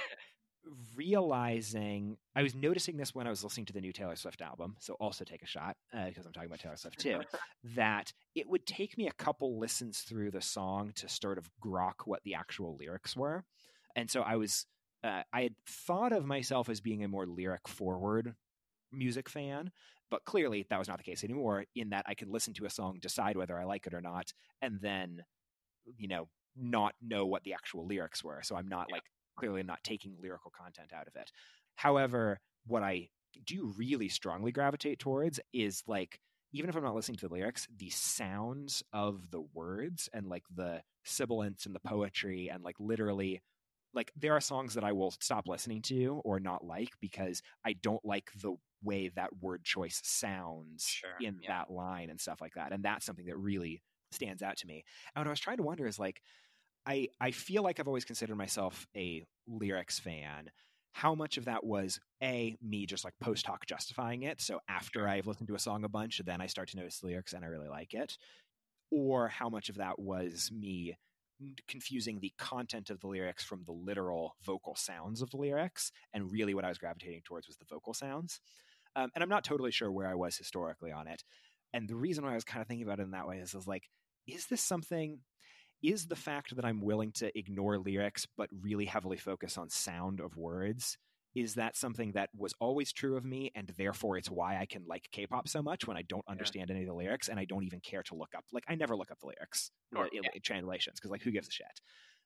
realizing I was noticing this when I was listening to the new Taylor Swift album. So also take a shot, because uh, I'm talking about Taylor Swift too. That it would take me a couple listens through the song to sort of grok what the actual lyrics were, and so I was uh, I had thought of myself as being a more lyric forward music fan, but clearly that was not the case anymore, in that I could listen to a song, decide whether I like it or not, and then, you know, not know what the actual lyrics were. So I'm not yeah. like, clearly I'm not taking lyrical content out of it. However, what I do really strongly gravitate towards is like, even if I'm not listening to the lyrics, the sounds of the words and like the sibilance and the poetry, and like literally, like there are songs that I will stop listening to or not like because I don't like the way that word choice sounds sure. in yeah. that line and stuff like that. And that's something that really stands out to me. And what I was trying to wonder is like, I, I feel like I've always considered myself a lyrics fan. How much of that was a me just like post hoc justifying it? So after I've listened to a song a bunch, then I start to notice the lyrics and I really like it. Or how much of that was me confusing the content of the lyrics from the literal vocal sounds of the lyrics, and really what I was gravitating towards was the vocal sounds. Um, and I'm not totally sure where I was historically on it. And the reason why I was kind of thinking about it in that way is, is like, is this something, is the fact that I'm willing to ignore lyrics but really heavily focus on sound of words, is that something that was always true of me, and therefore it's why I can like K-pop so much when I don't understand yeah. any of the lyrics, and I don't even care to look up. Like, I never look up the lyrics sure, in, yeah. in translations, because like, who gives a shit?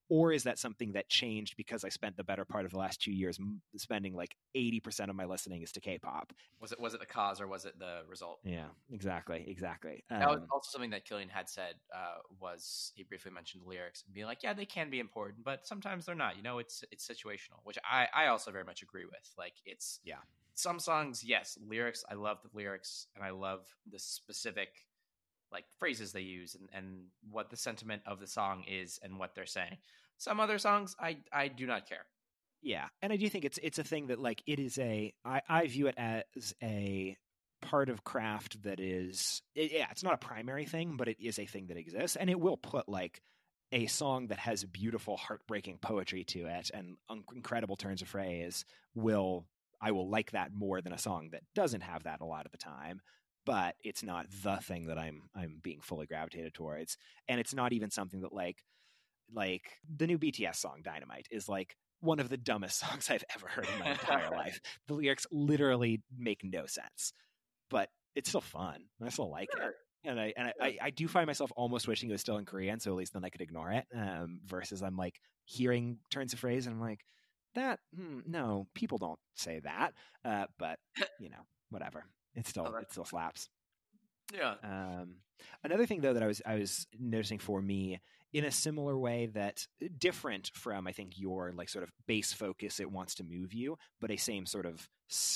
Or is that something that changed because I spent the better part of the last two years m- spending like eighty percent of my listening is to K-pop? Was it was it the cause or was it the result? Yeah, exactly, exactly. That was Um, also something that Killian had said. Uh, was he briefly mentioned the lyrics and being like, yeah, they can be important, but sometimes they're not. You know, it's it's situational, which I I also very much agree with. Like, it's yeah, some songs, yes, lyrics. I love the lyrics and I love the specific like phrases they use and, and what the sentiment of the song is and what they're saying. Some other songs, I I do not care. yeah, and I do think it's it's a thing that like it is a I I view it as a part of craft that is it, yeah, it's not a primary thing, but it is a thing that exists, and it will put like a song that has beautiful, heartbreaking poetry to it and un- incredible turns of phrase will I will like that more than a song that doesn't have that a lot of the time. But it's not the thing that I'm I'm being fully gravitated towards, and it's not even something that like like the new B T S song Dynamite is like one of the dumbest songs I've ever heard in my entire life. The lyrics literally make no sense, but it's still fun. I still like Sure. it. And I and Yeah. I, I do find myself almost wishing it was still in Korean, so at least then I could ignore it. Um, versus I'm like hearing turns of phrase and I'm like, that hmm, no, people don't say that. Uh, but you know, whatever. It still Oh, that's it still slaps. Yeah. Um, another thing though that I was I was noticing for me in a similar way that different from I think your like sort of base focus it wants to move you, but a same sort of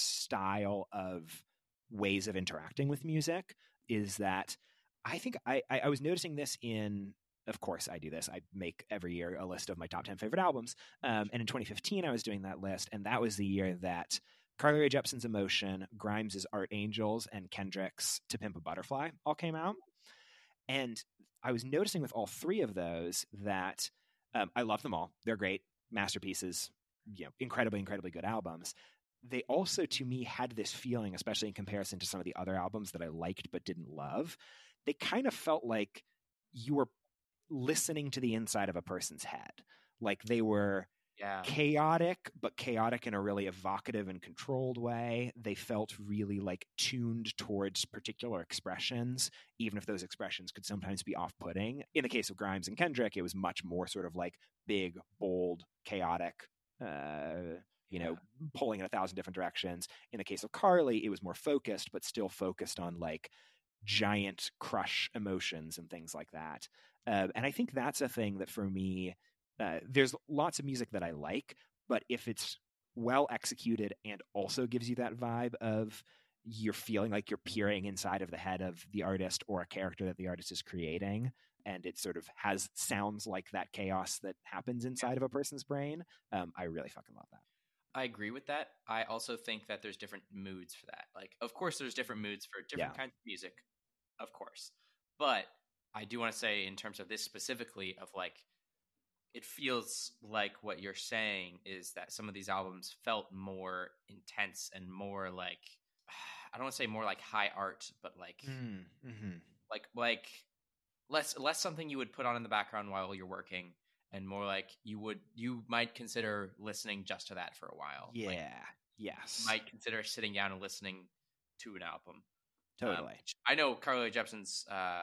style of ways of interacting with music is that I think I I, I was noticing this in of course I do this. I make every year a list of my top ten favorite albums. Um, and in twenty fifteen I was doing that list, and that was the year that Carly Rae Jepsen's Emotion, Grimes' Art Angels, and Kendrick's To Pimp a Butterfly all came out. And I was noticing with all three of those that um, I love them all. They're great masterpieces, you know, incredibly, incredibly good albums. They also, to me, had this feeling, especially in comparison to some of the other albums that I liked but didn't love. They kind of felt like you were listening to the inside of a person's head. Like they were Yeah. chaotic, but chaotic in a really evocative and controlled way. They felt really like tuned towards particular expressions, even if those expressions could sometimes be off-putting. In the case of Grimes and Kendrick, it was much more sort of like big, bold, chaotic, uh, you know, pulling in a thousand different directions. In the case of Carly, it was more focused, but still focused on like giant crush emotions and things like that. Uh, and I think that's a thing that for me, uh, there's lots of music that I like, but if it's well executed and also gives you that vibe of you're feeling like you're peering inside of the head of the artist or a character that the artist is creating, and it sort of has sounds like that chaos that happens inside of a person's brain, um, I really fucking love that. I agree with that. I also think that there's different moods for that. Like, of course, there's different moods for different Yeah. kinds of music, of course. But I do want to say, in terms of this specifically, of like, it feels like what you're saying is that some of these albums felt more intense and more like, I don't want to say more like high art, but like, Mm, mm-hmm. like, like less, less something you would put on in the background while you're working, and more like you would, you might consider listening just to that for a while. Yeah. Like, Yes. might consider sitting down and listening to an album. Totally. Um, I know Carly Rae Jepsen's, uh, uh,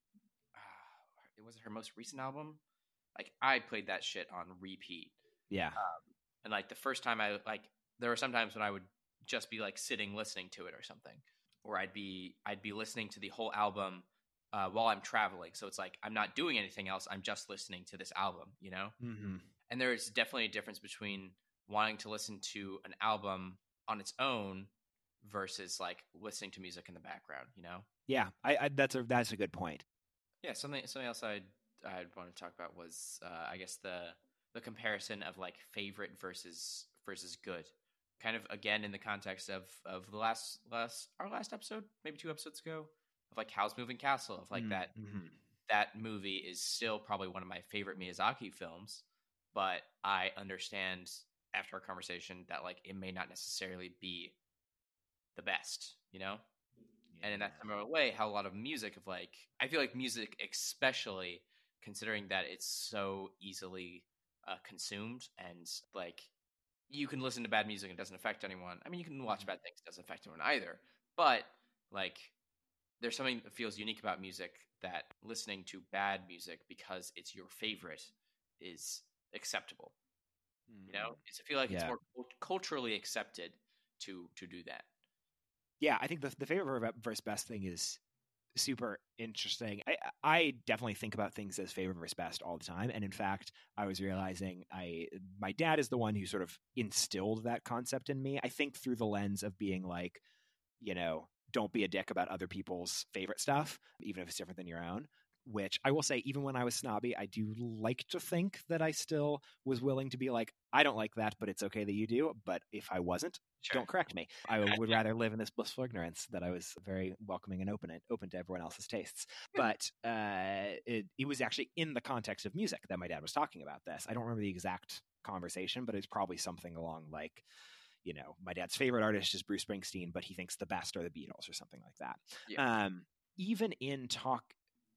was it her most recent album? Like, I played that shit on repeat. Yeah. Um, and like the first time I like, there were some times when I would just be like sitting listening to it or something, or I'd be I'd be listening to the whole album uh, while I'm traveling. So it's like I'm not doing anything else. I'm just listening to this album, you know. Mm-hmm. And there is definitely a difference between wanting to listen to an album on its own versus like listening to music in the background, you know. Yeah, I, I that's a that's a good point. Yeah, something something else I'd I'd want to talk about was uh, I guess the the comparison of like favorite versus versus good, kind of again in the context of of the last last our last episode, maybe two episodes ago, of like Howl's Moving Castle, of like Mm, that mm-hmm. that movie is still probably one of my favorite Miyazaki films, but I understand after our conversation that like it may not necessarily be the best, you know. And in that similar way, how a lot of music of like, I feel like music, especially considering that it's so easily uh, consumed and like you can listen to bad music and it doesn't affect anyone. I mean, you can watch bad things, it doesn't affect anyone either. But like, there's something that feels unique about music that listening to bad music because it's your favorite is acceptable. You know, I feel like Yeah. it's more cult- culturally accepted to to do that. Yeah, I think the the favorite versus best thing is super interesting. I I definitely think about things as favorite versus best all the time, and in fact, I was realizing I my dad is the one who sort of instilled that concept in me. I think through the lens of being like, you know, don't be a dick about other people's favorite stuff, even if it's different than your own. Which I will say, even when I was snobby, I do like to think that I still was willing to be like, I don't like that, but it's okay that you do. But if I wasn't, Sure. don't correct me. I would rather live in this blissful ignorance that I was very welcoming and open and open to everyone else's tastes. But uh, it, it was actually in the context of music that my dad was talking about this. I don't remember the exact conversation, but it's probably something along like, you know, my dad's favorite artist is Bruce Springsteen, but he thinks the best are the Beatles or something like that. Yeah. Um, even in talking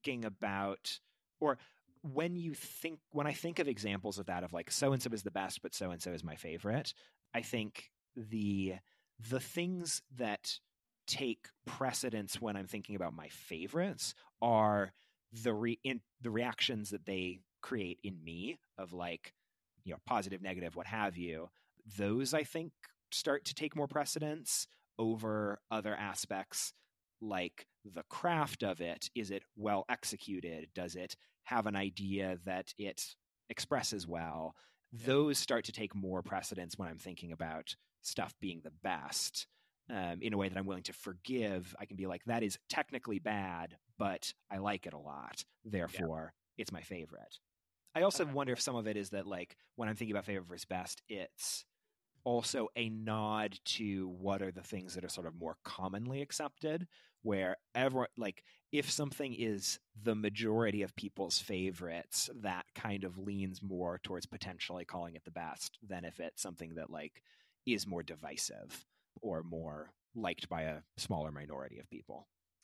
about, or when you think, when I think of examples of that, of like, so-and-so is the best, but so-and-so is my favorite, I think the, the things that take precedence when I'm thinking about my favorites are the re, in, the reactions that they create in me of like, you know, positive, negative, what have you. Those, I think, start to take more precedence over other aspects like the craft of it. Is it well executed? Does it have an idea that it expresses well? Yeah. Those start to take more precedence when I'm thinking about stuff being the best, um, in a way that I'm willing to forgive. I can be like, that is technically bad, but I like it a lot. Therefore, yeah. It's my favorite. I also okay. wonder if some of it is that, like, when I'm thinking about favorite versus best, it's also a nod to what are the things that are sort of more commonly accepted, where everyone, like, if something is the majority of people's favorites, that kind of leans more towards potentially calling it the best than if it's something that, like, is more divisive or more liked by a smaller minority of people.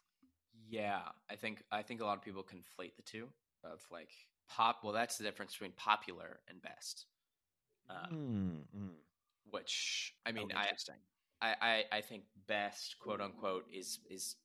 Yeah, I think I think a lot of people conflate the two of like pop. Well, that's the difference between popular and best. Um, mm-hmm. Which I mean, oh, interesting. I, I I think best, quote unquote, is is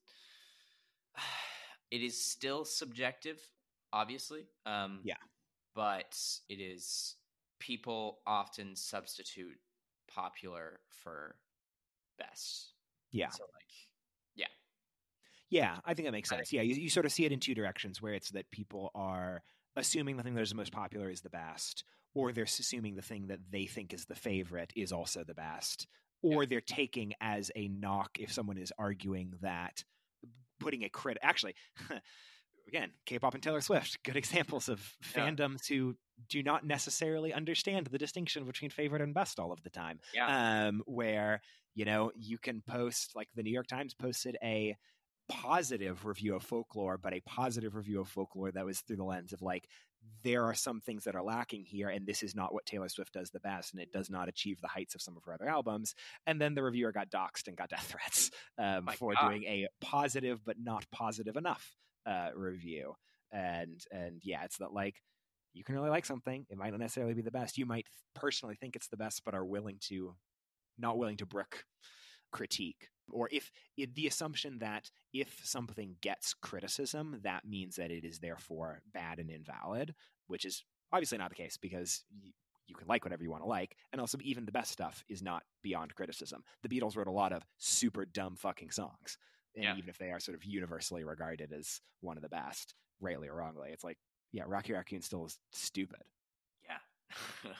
it is still subjective, obviously. Um, yeah, but it is, people often substitute popular for best. Yeah. So like, yeah. Yeah, I think that makes sense. Yeah, you, you sort of see it in two directions, where it's that people are assuming the thing that is the most popular is the best, or they're assuming the thing that they think is the favorite is also the best, or yeah. they're taking as a knock if someone is arguing that putting a crit. Actually, again, K-pop and Taylor Swift, good examples of yeah. fandoms who do not necessarily understand the distinction between favorite and best all of the time. Yeah. Um, where, you know, you can post, like the New York Times posted a positive review of Folklore, but a positive review of Folklore that was through the lens of like, there are some things that are lacking here, and this is not what Taylor Swift does the best, and it does not achieve the heights of some of her other albums. And then the reviewer got doxxed and got death threats um, oh for God. doing a positive but not positive enough uh, review. And and yeah, it's that, like, you can really like something, it might not necessarily be the best. You might personally think it's the best, but are willing to not willing to brook critique. Or if it, the assumption that if something gets criticism, that means that it is therefore bad and invalid, which is obviously not the case, because you, you can like whatever you want to like. And also, even the best stuff is not beyond criticism. The Beatles wrote a lot of super dumb fucking songs. And yeah. even if they are sort of universally regarded as one of the best, rightly or wrongly, it's like, yeah, Rocky Raccoon still is stupid. Yeah.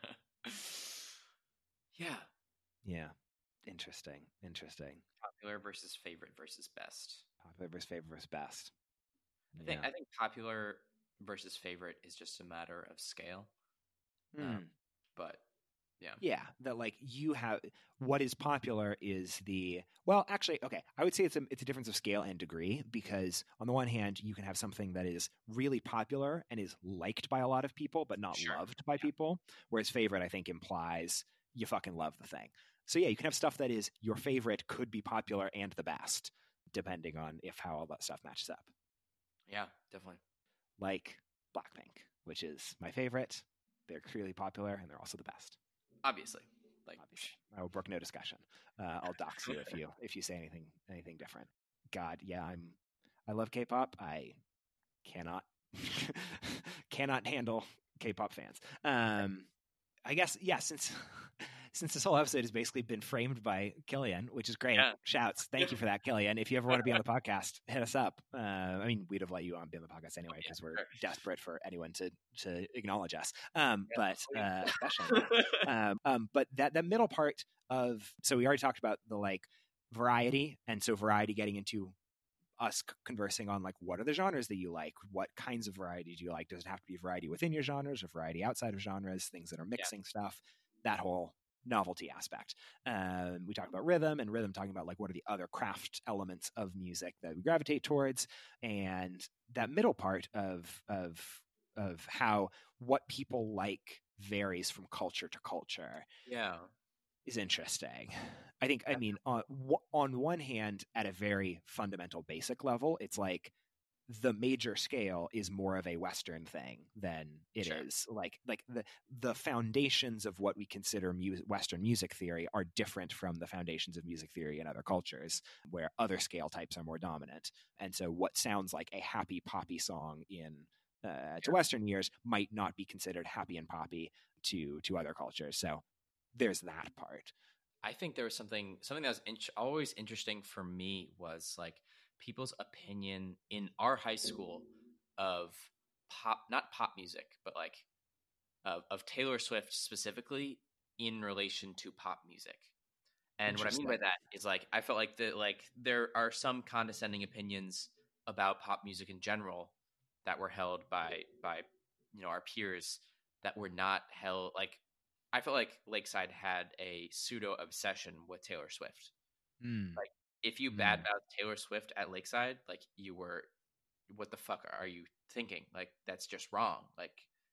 yeah. Yeah. Interesting. Interesting. Popular versus favorite versus best. Popular versus favorite versus best. I think yeah. I think popular versus favorite is just a matter of scale. Mm. Um, but yeah. Yeah, that like you have what is popular is the well, actually, okay, I would say it's a it's a difference of scale and degree, because on the one hand, you can have something that is really popular and is liked by a lot of people, but not sure. loved by yeah. people. Whereas favorite, I think, implies you fucking love the thing. So yeah, you can have stuff that is your favorite, could be popular and the best, depending on if how all that stuff matches up. Yeah, definitely. Like Blackpink, which is my favorite. They're clearly popular and they're also the best. Obviously, like Obviously. I will brook no discussion. Uh, I'll dox you if you if you say anything anything different. God, yeah, I'm. I love K-pop. I cannot cannot handle K-pop fans. Um, I guess yeah. Since since this whole episode has basically been framed by Killian, which is great. Yeah. Shouts. Thank you for that, Killian. If you ever want to be on the podcast, hit us up. Uh, I mean, we'd have let you on be on the podcast anyway because we're sure. desperate for anyone to to acknowledge us. Um, Yeah, but uh, especially now. Um, um, but that that middle part of so we already talked about the like variety, and so variety getting into us conversing on like what are the genres that you like, what kinds of variety do you like, does it have to be variety within your genres or variety outside of genres, things that are mixing yeah. stuff, that whole novelty aspect. Um, we talked about rhythm and rhythm talking about like what are the other craft elements of music that we gravitate towards, and that middle part of of of how what people like varies from culture to culture yeah is interesting. I think, I mean, on, on one hand, at a very fundamental basic level, it's like the major scale is more of a Western thing than it sure. is like, like the, the foundations of what we consider mu- Western music theory are different from the foundations of music theory in other cultures where other scale types are more dominant. And so what sounds like a happy poppy song in uh, to sure. Western ears might not be considered happy and poppy to, to other cultures. So there's that part. I think there was something something that was in- always interesting for me was like people's opinion in our high school of pop, not pop music, but like of, of Taylor Swift specifically in relation to pop music. And what I mean by that is like I felt like the like there are some condescending opinions about pop music in general that were held by by you know our peers that were not held like. I felt like Lakeside had a pseudo obsession with Taylor Swift. Mm. Like, if you mm. badmouthed Taylor Swift at Lakeside, like you were, what the fuck are you thinking? Like, that's just wrong. Like,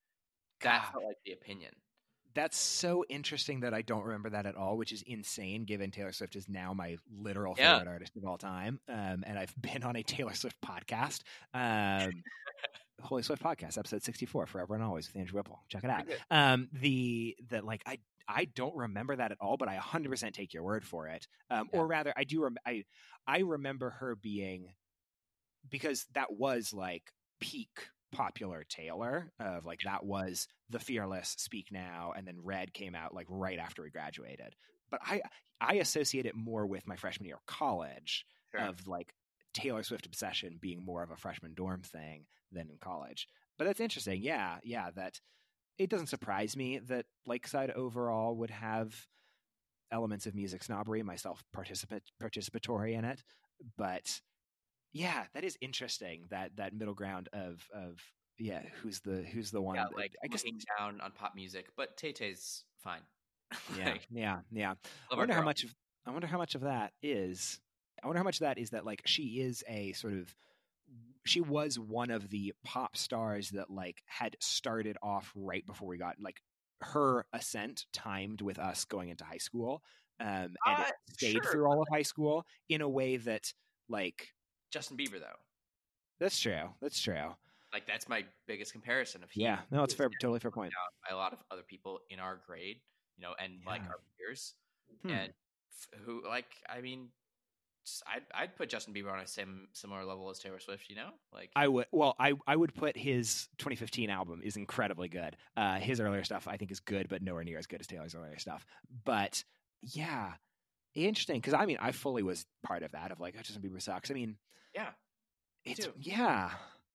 that God. felt like the opinion. That's so interesting that I don't remember that at all, which is insane given Taylor Swift is now my literal favorite yeah. artist of all time. Um, and I've been on a Taylor Swift podcast. Um, Holy Swift Podcast, episode sixty-four, Forever and Always with Andrew Whipple. Check it out. Um, the the like I I don't remember that at all, but I one hundred percent take your word for it. Um, yeah. Or rather, I do. Rem- I I remember her being because that was like peak popular Taylor of like that was the Fearless, Speak Now, and then Red came out like right after we graduated. But I I associate it more with my freshman year of college sure. of like Taylor Swift obsession being more of a freshman dorm thing than in college. But that's interesting. Yeah, yeah, that it doesn't surprise me that Lakeside overall would have elements of music snobbery, myself participant participatory in it. But yeah, that is interesting, that that middle ground of of yeah, who's the who's the one yeah, that, like I guess looking down on pop music, but Tay-Tay's fine. yeah, like, yeah, yeah. I wonder how much of I wonder how much of that is I wonder how much of that is that like she is a sort of she was one of the pop stars that like had started off right before we got like her ascent timed with us going into high school. Um, and uh, it stayed sure. through all of high school in a way that like Justin Bieber though. That's true. That's true. Like that's my biggest comparison of yeah. No, it's fair. Totally fair point. By a lot of other people in our grade, you know, and yeah. like our peers, hmm. and f- who like I mean. I'd I'd put Justin Bieber on a same similar level as Taylor Swift, you know. Like I would. Well, I I would put his twenty fifteen album is incredibly good. Uh, his earlier stuff I think is good, but nowhere near as good as Taylor's earlier stuff. But yeah, interesting because I mean I fully was part of that of like oh, Justin Bieber sucks. I mean, yeah, it's too. yeah.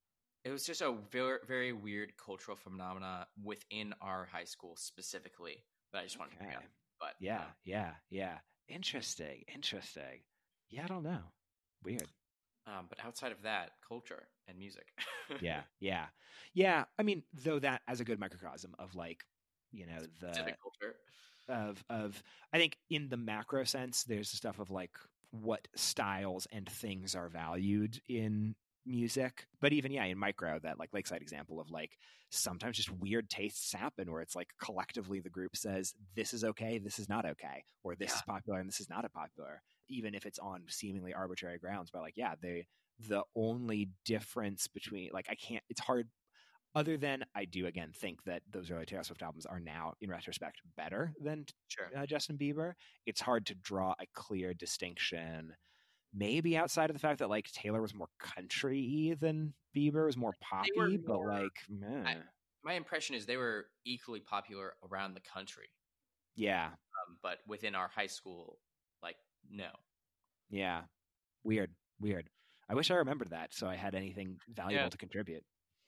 It was just a very very weird cultural phenomena within our high school specifically that I just wanted okay. to bring up. But yeah, um, yeah, yeah. Interesting. Interesting. Yeah, I don't know. Weird. Um, but outside of that, culture and music. yeah, yeah, yeah. I mean, though that as a good microcosm of like, you know, the Civic culture of of. I think in the macro sense, there's the stuff of like what styles and things are valued in music. But even yeah, in micro, that like Lakeside example of like sometimes just weird tastes happen where it's like collectively the group says this is okay, this is not okay, or this yeah. is popular and this is not a popular. Even if it's on seemingly arbitrary grounds, but like, yeah, they, the only difference between like, I can't, it's hard other than I do again, think that those early Taylor Swift albums are now in retrospect better than sure. uh, Justin Bieber. It's hard to draw a clear distinction, maybe outside of the fact that like Taylor was more country-y than Bieber was more poppy, more, but like, meh. I, my impression is they were equally popular around the country. Yeah. Um, but within our high school, like, no. Yeah. Weird. Weird. I wish I remembered that so I had anything valuable Yeah. to contribute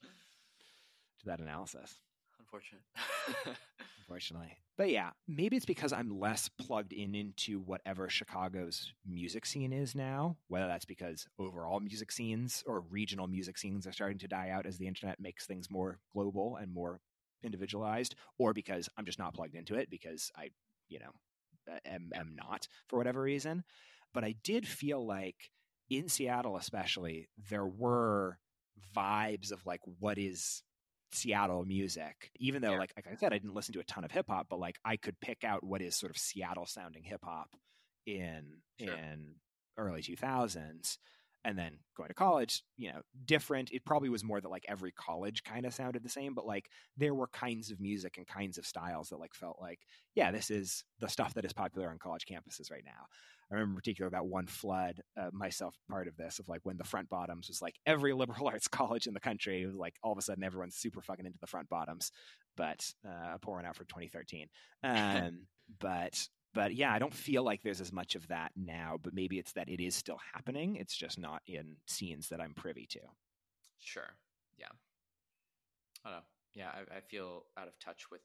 to that analysis. Unfortunate. Unfortunately. But yeah, maybe it's because I'm less plugged in into whatever Chicago's music scene is now, whether that's because overall music scenes or regional music scenes are starting to die out as the internet makes things more global and more individualized, or because I'm just not plugged into it because I, you know, am, am not for whatever reason. But I did feel like in Seattle especially, there were vibes of like what is Seattle music, even though, Yeah. like, like I said, I didn't listen to a ton of hip hop, but like I could pick out what is sort of Seattle sounding hip hop in Sure. in early two thousands. And then going to college, you know, different. It probably was more that like every college kind of sounded the same, but like there were kinds of music and kinds of styles that like felt like, yeah, this is the stuff that is popular on college campuses right now. I remember in particular about one flood, uh, myself part of this, of like when the Front Bottoms was like every liberal arts college in the country. It was like all of a sudden everyone's super fucking into the Front Bottoms, but uh, pouring out for twenty thirteen. Um, but but yeah, I don't feel like there's as much of that now, but maybe it's that it is still happening. It's just not in scenes that I'm privy to. Sure. Yeah. I don't know. Yeah, I, I feel out of touch with,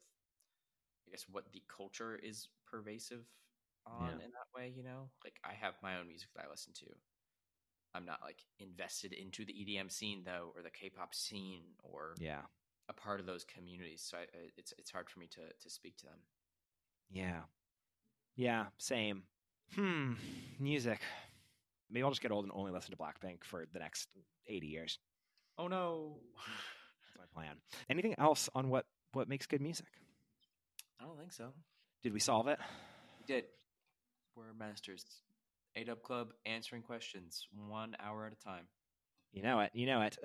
I guess, what the culture is pervasive on Yeah. in that way, you know? Like, I have my own music that I listen to. I'm not, like, invested into the E D M scene, though, or the K-pop scene, or Yeah. a part of those communities. So I, I- it's it's hard for me to, to speak to them. Yeah. Yeah, same. Hmm. Music. Maybe I'll just get old and only listen to Blackpink for the next eighty years. Oh, no. That's my plan. Anything else on what, what makes good music? I don't think so. Did we solve it? We did. We're masters. A-Dub Club answering questions one hour at a time. You know it. You know it.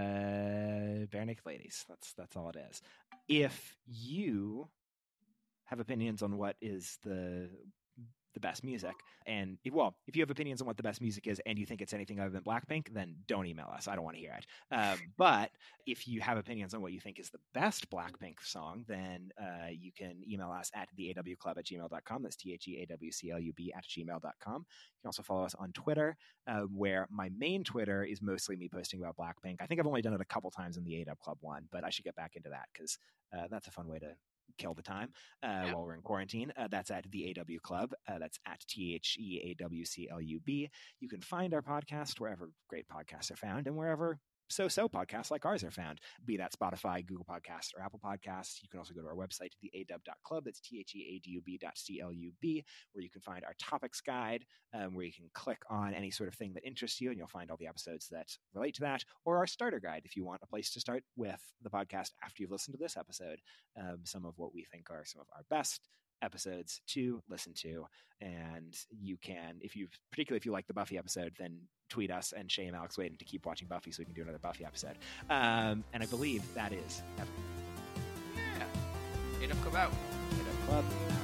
Uh, Bare Naked Ladies. That's that's all it is. If you have opinions on what is the the best music, and if, well, if you have opinions on what the best music is, and you think it's anything other than Blackpink, then don't email us. I don't want to hear it. Um, but if you have opinions on what you think is the best Blackpink song, then uh, you can email us at the A W club at gmail dot com. That's T H E A W C L U B at gmail dot com. You can also follow us on Twitter, uh, where my main Twitter is mostly me posting about Blackpink. I think I've only done it a couple times in the A W Club one, but I should get back into that because uh, that's a fun way to kill the time uh, Yeah. while we're in quarantine. Uh, that's at the A W Club. Uh, that's at T H E A W C L U B. You can find our podcast wherever great podcasts are found and wherever so-so podcasts like ours are found, be that Spotify, Google Podcasts, or Apple Podcasts. You can also go to our website, the A W dot club. That's T H E A D U B dot C L U B, where you can find our topics guide, um, where you can click on any sort of thing that interests you, and you'll find all the episodes that relate to that, or our starter guide if you want a place to start with the podcast after you've listened to this episode. Um, some of what we think are some of our best episodes to listen to. And you can, if you particularly if you like the Buffy episode, then tweet us and shame Alex Wade to keep watching Buffy so we can do another Buffy episode. Um, and I believe that is everything. Yeah. A-Dub Club out. A-Dub Club out.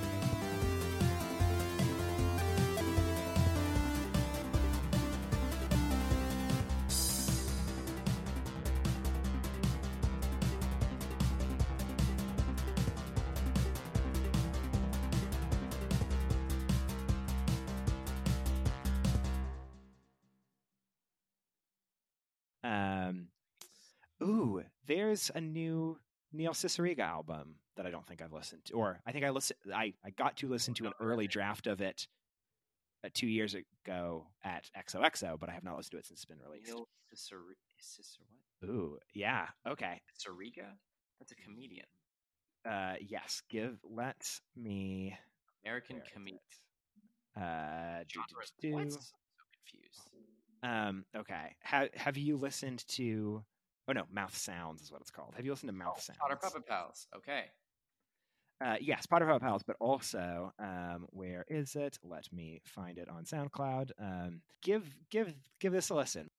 Um, ooh, there's a new Neil Cicierega album that I don't think I've listened to, or I think I listened. I, I got to listen to an early draft of it uh, two years ago at X O X O, but I have not listened to it since it's been released. Neil Cicer- Cicer- what? Ooh, yeah, okay. Cicierega? That's a comedian. Uh, yes, give. Let me. American where is comedian. it? Uh, do, Genres. do, do, What? do. So confused. Um, okay. Have Have you listened to? Oh no, Mouth Sounds is what it's called. Have you listened to Mouth Oh, Sounds? Potter Puppet Pals. Okay. Uh, yes, Potter Puppet Pals, but also, um, where is it? Let me find it on SoundCloud. Um, give give give this a listen.